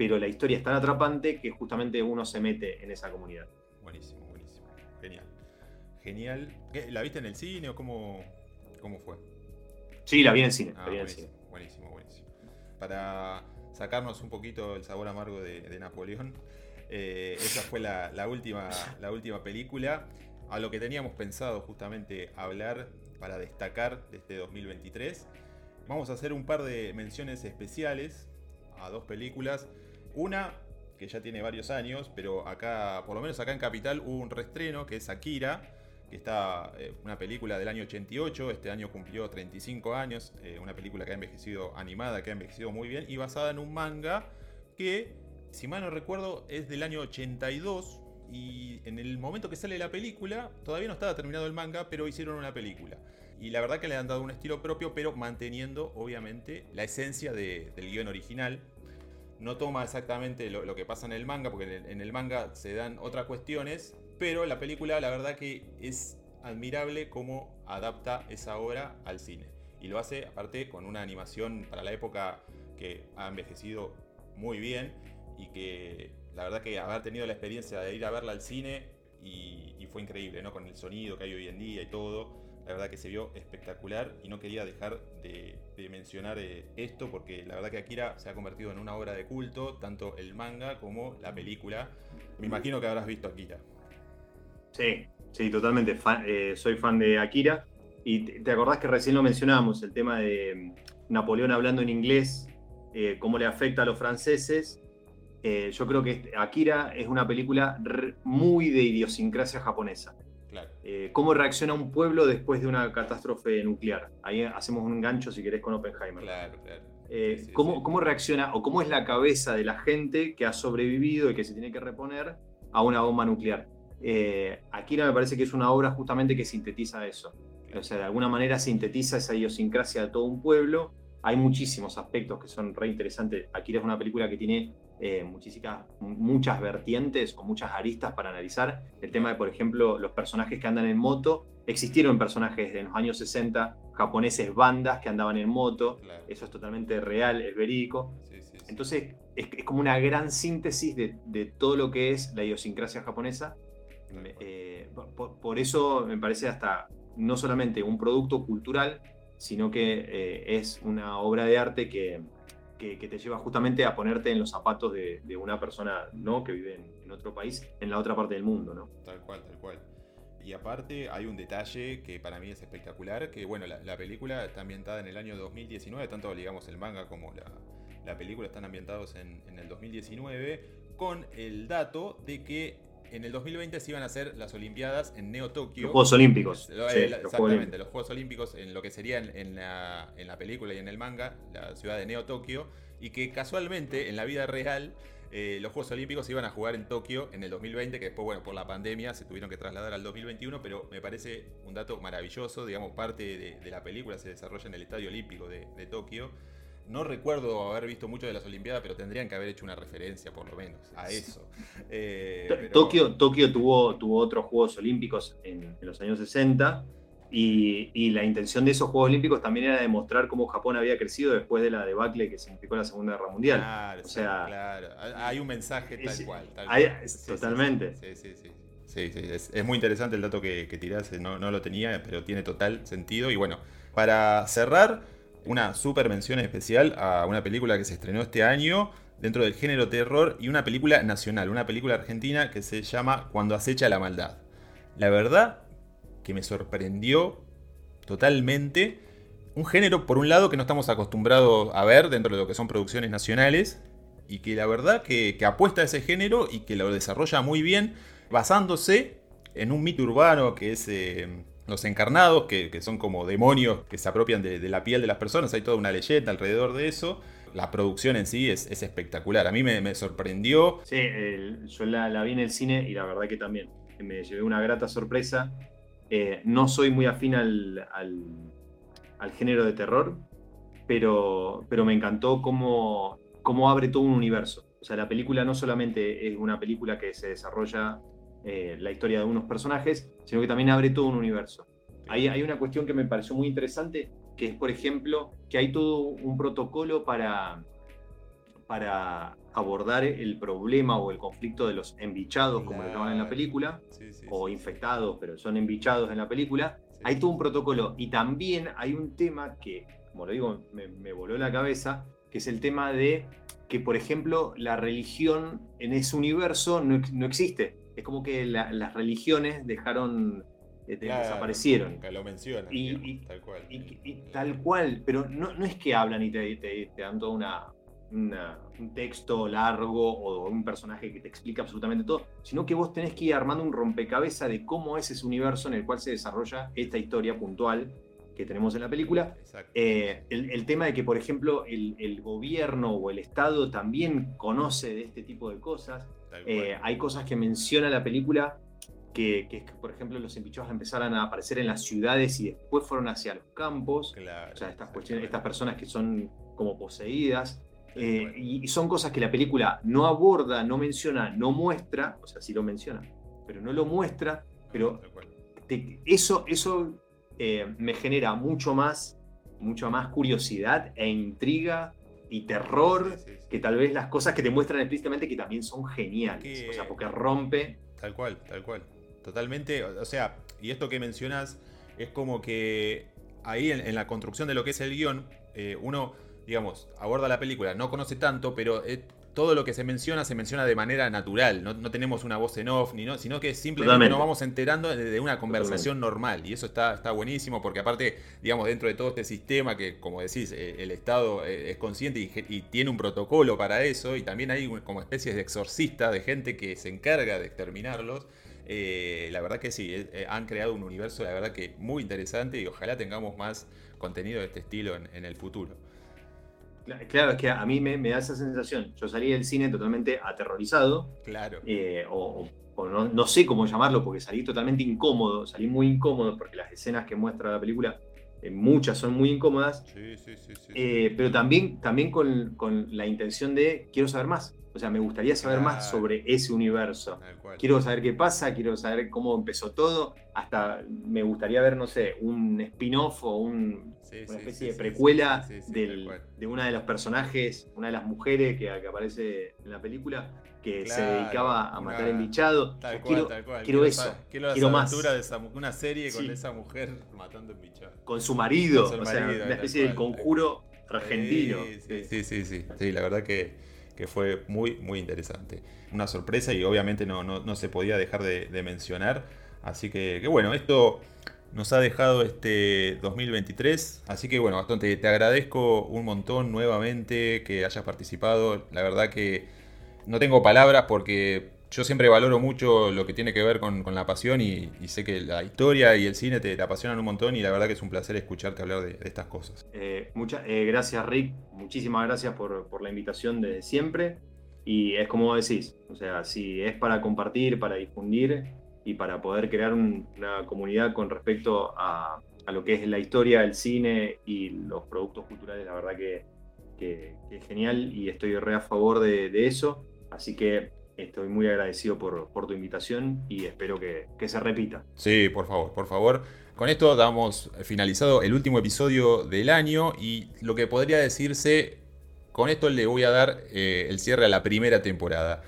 pero la historia es tan atrapante que justamente uno se mete en esa comunidad. Buenísimo, buenísimo. Genial. Genial. ¿La viste en el cine o cómo, cómo fue? Sí, la vi en el cine. Ah, la vi en el buenísimo, cine. buenísimo, buenísimo. Para sacarnos un poquito el sabor amargo de, de Napoleón, eh, esa fue la, la, última, la última película. A lo que teníamos pensado justamente hablar para destacar de este dos mil veintitrés. Vamos a hacer un par de menciones especiales a dos películas. Una que ya tiene varios años, pero acá, por lo menos acá en Capital, hubo un reestreno que es Akira, que está eh, una película del año ochenta y ocho, este año cumplió treinta y cinco años, eh, una película que ha envejecido, animada, que ha envejecido muy bien, y basada en un manga que, si mal no recuerdo, es del año ochenta y dos, y en el momento que sale la película, todavía no estaba terminado el manga, pero hicieron una película. Y la verdad que le han dado un estilo propio, pero manteniendo, obviamente, la esencia de, del guión original. No toma exactamente lo, lo que pasa en el manga, porque en el, en el manga se dan otras cuestiones, pero la película, la verdad que es admirable cómo adapta esa obra al cine. Y lo hace, aparte, con una animación para la época que ha envejecido muy bien, y que la verdad que haber tenido la experiencia de ir a verla al cine y, y fue increíble, ¿no? Con el sonido que hay hoy en día y todo. La verdad que se vio espectacular y no quería dejar de, de mencionar eh, esto porque la verdad que Akira se ha convertido en una obra de culto, tanto el manga como la película. Me imagino que habrás visto Akira. Sí, sí, totalmente. Fan, eh, soy fan de Akira. Y te, te acordás que recién lo mencionábamos, el tema de Napoleón hablando en inglés, eh, cómo le afecta a los franceses. Eh, yo creo que Akira es una película re, muy de idiosincrasia japonesa. Claro. Eh, ¿Cómo reacciona un pueblo después de una catástrofe nuclear? Ahí hacemos un gancho, si querés, con Oppenheimer. Claro, claro. Eh, Sí, sí, ¿cómo, sí. ¿Cómo reacciona o cómo es la cabeza de la gente que ha sobrevivido y que se tiene que reponer a una bomba nuclear? Eh, Akira me parece que es una obra justamente que sintetiza eso. O sea, de alguna manera sintetiza esa idiosincrasia de todo un pueblo. Hay muchísimos aspectos que son re interesantes. Akira es una película que tiene eh, muchísimas, muchas vertientes o muchas aristas para analizar. El tema de, por ejemplo, los personajes que andan en moto. Existieron personajes en los años sesenta, japoneses, bandas que andaban en moto. Claro. Eso es totalmente real, es verídico. Sí, sí, sí. Entonces, es, es como una gran síntesis de, de todo lo que es la idiosincrasia japonesa. Eh, por, por eso me parece hasta no solamente un producto cultural, sino que eh, es una obra de arte que, que, que te lleva justamente a ponerte en los zapatos de, de una persona, ¿no? que vive en, en otro país, en la otra parte del mundo, ¿no? Tal cual, tal cual. Y aparte hay un detalle que para mí es espectacular, que bueno, la, la película está ambientada en el año dos mil diecinueve, tanto digamos el manga como la, la película están ambientados en, en el dos mil diecinueve, con el dato de que en el dos mil veinte se iban a hacer las Olimpiadas en Neo Tokio. Los Juegos Olímpicos. Eh, sí, la, los exactamente, Juegos los Juegos Olímpicos en lo que sería en, en, la, en la película y en el manga, la ciudad de Neo Tokio, y que casualmente en la vida real eh, los Juegos Olímpicos se iban a jugar en Tokio en el dos mil veinte, que después, bueno, por la pandemia se tuvieron que trasladar al dos mil veintiuno, pero me parece un dato maravilloso, digamos, parte de, de la película se desarrolla en el Estadio Olímpico de, de Tokio. No recuerdo haber visto mucho de las Olimpiadas, pero tendrían que haber hecho una referencia, por lo menos, a eso. Eh, pero... Tokio, Tokio tuvo, tuvo otros Juegos Olímpicos en, en los años sesenta y, y la intención de esos Juegos Olímpicos también era demostrar cómo Japón había crecido después de la debacle que significó la Segunda Guerra Mundial. Claro, o sea, claro. Hay un mensaje tal es, cual. Tal hay, cual. Sí, totalmente. Sí, sí, sí. sí, sí. Es, es muy interesante el dato que, que tirás, no, no lo tenía, pero tiene total sentido. Y bueno, para cerrar, una super mención especial a una película que se estrenó este año dentro del género terror y una película nacional, una película argentina que se llama Cuando acecha la maldad. La verdad que me sorprendió totalmente. Un género, por un lado, que no estamos acostumbrados a ver dentro de lo que son producciones nacionales y que la verdad que, que apuesta a ese género y que lo desarrolla muy bien basándose en un mito urbano que es... Eh, los encarnados, que, que son como demonios que se apropian de, de la piel de las personas. Hay toda una leyenda alrededor de eso. La producción en sí es, es espectacular. A mí me, me sorprendió. Sí, el, yo la, la vi en el cine y la verdad que también me llevé una grata sorpresa. Eh, no soy muy afín al, al, al género de terror, pero, pero me encantó cómo, cómo abre todo un universo. O sea, la película no solamente es una película que se desarrolla Eh, la historia de unos personajes, sino que también abre todo un universo. Hay, hay una cuestión que me pareció muy interesante, que es, por ejemplo, que hay todo un protocolo para, para abordar el problema o el conflicto de los embichados, como lo llaman en la película, sí, sí, o sí, infectados, pero son embichados en la película. sí. Hay todo un protocolo. Y también hay un tema que, como lo digo, me, me voló la cabeza, que es el tema de que, por ejemplo, la religión en ese universo no, no existe. Es como que la, las religiones dejaron, eh, Claro, desaparecieron. nunca lo mencionan, Y, digamos, y- tal cual. y- y tal cual, pero no, no es que hablan y te, te- te dan toda una, una- un texto largo o un personaje que te explica absolutamente todo, sino que vos tenés que ir armando un rompecabezas de cómo es ese universo en el cual se desarrolla esta historia puntual que tenemos en la película. Exacto. Eh, el, el tema de que, por ejemplo, el, el gobierno o el Estado también conoce de este tipo de cosas. Tal cual. Eh, hay cosas que menciona la película que, que, por ejemplo, los embichados empezaron a aparecer en las ciudades y después fueron hacia los campos. Claro, O sea, estas cuestiones, estas exactamente. personas que son como poseídas. Tal Eh, cual. y, y son cosas que la película no aborda, no menciona, no muestra, o sea, sí lo menciona, pero no lo muestra, pero Tal cual. te- eso, eso eh, me genera mucho más, mucha más curiosidad e intriga y terror Sí, sí, sí. que tal vez las cosas que te muestran explícitamente que también son geniales. Que- O sea, porque rompe. Tal cual, tal cual. Totalmente, o o sea, y esto que mencionas es como que ahí en, en la construcción de lo que es el guión, eh, uno, digamos, aborda la película, no conoce tanto, pero eh, todo lo que se menciona se menciona de manera natural, no, no tenemos una voz en off, ni no, sino que simplemente Totalmente. nos vamos enterando de, de una conversación normal, y eso está, está buenísimo, porque aparte, digamos, dentro de todo este sistema que, como decís, eh, el Estado eh, es consciente y, y tiene un protocolo para eso, y también hay como especies de exorcistas, de gente que se encarga de exterminarlos. Eh, la verdad que sí, eh, han creado un universo, la verdad que muy interesante, y ojalá tengamos más contenido de este estilo en, en el futuro. Claro, es que a mí me, me da esa sensación. Yo salí del cine totalmente aterrorizado, Claro. eh, o, o no, no sé cómo llamarlo, porque salí totalmente incómodo, salí muy incómodo, porque las escenas que muestra la película, eh, muchas son muy incómodas, Sí, sí, sí, sí. eh, pero también, también con, con la intención de quiero saber más. O sea, me gustaría saber Claro. más sobre ese universo. Tal cual. Quiero saber qué pasa, quiero saber cómo empezó todo, hasta me gustaría ver, no sé, un spin-off o un, Sí, una sí, especie sí, de sí, precuela sí, sí, sí, del- tal cual. de una de los personajes, una de las mujeres que, que aparece en la película, que se Claro, dedicaba a una- matar embichados. Tal O sea, cual, quiero, tal cual. quiero eso, sa- quiero las quiero más. aventuras de esa mu- una serie con Sí. esa mujer matando embichados. Con su marido, Con su o sea, marido, una especie de tal cual. conjuro argentino. Sí, sí, sí, sí, sí, la verdad que, que fue muy, muy interesante. Una sorpresa y obviamente no, no, no se podía dejar de, de mencionar. Así que, que bueno, esto nos ha dejado este dos mil veintitrés. Así que bueno, Gastón, te, te agradezco un montón nuevamente que hayas participado. La verdad que no tengo palabras porque yo siempre valoro mucho lo que tiene que ver con, con la pasión y, y sé que la historia y el cine te, te apasionan un montón y la verdad que es un placer escucharte hablar de, de estas cosas. Eh, muchas eh, gracias, Rick. Muchísimas gracias por, por la invitación desde siempre. Y es como decís, o sea, si es para compartir, para difundir y para poder crear un- una comunidad con respecto a, a lo que es la historia, el cine y los productos culturales, la verdad que, que- que es genial y estoy re a favor de, de eso. Así que estoy muy agradecido por, por tu invitación y espero que, que se repita. Sí, por favor, por favor. Con esto damos finalizado el último episodio del año y lo que podría decirse, con esto le voy a dar eh, el cierre a la primera temporada.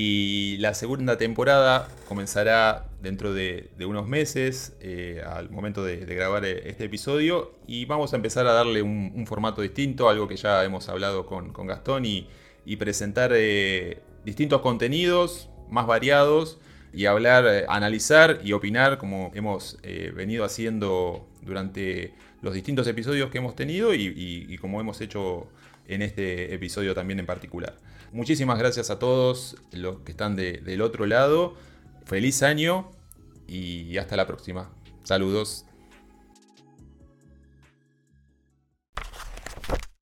Y la segunda temporada comenzará dentro de, de unos meses, eh, al momento de, de grabar este episodio, y vamos a empezar a darle un, un formato distinto, algo que ya hemos hablado con, con Gastón, y, y presentar eh, distintos contenidos más variados, y hablar, eh, analizar y opinar como hemos eh, venido haciendo durante los distintos episodios que hemos tenido y, y, y como hemos hecho en este episodio también en particular. Muchísimas gracias a todos los que están de, del otro lado. Feliz año y hasta la próxima. Saludos.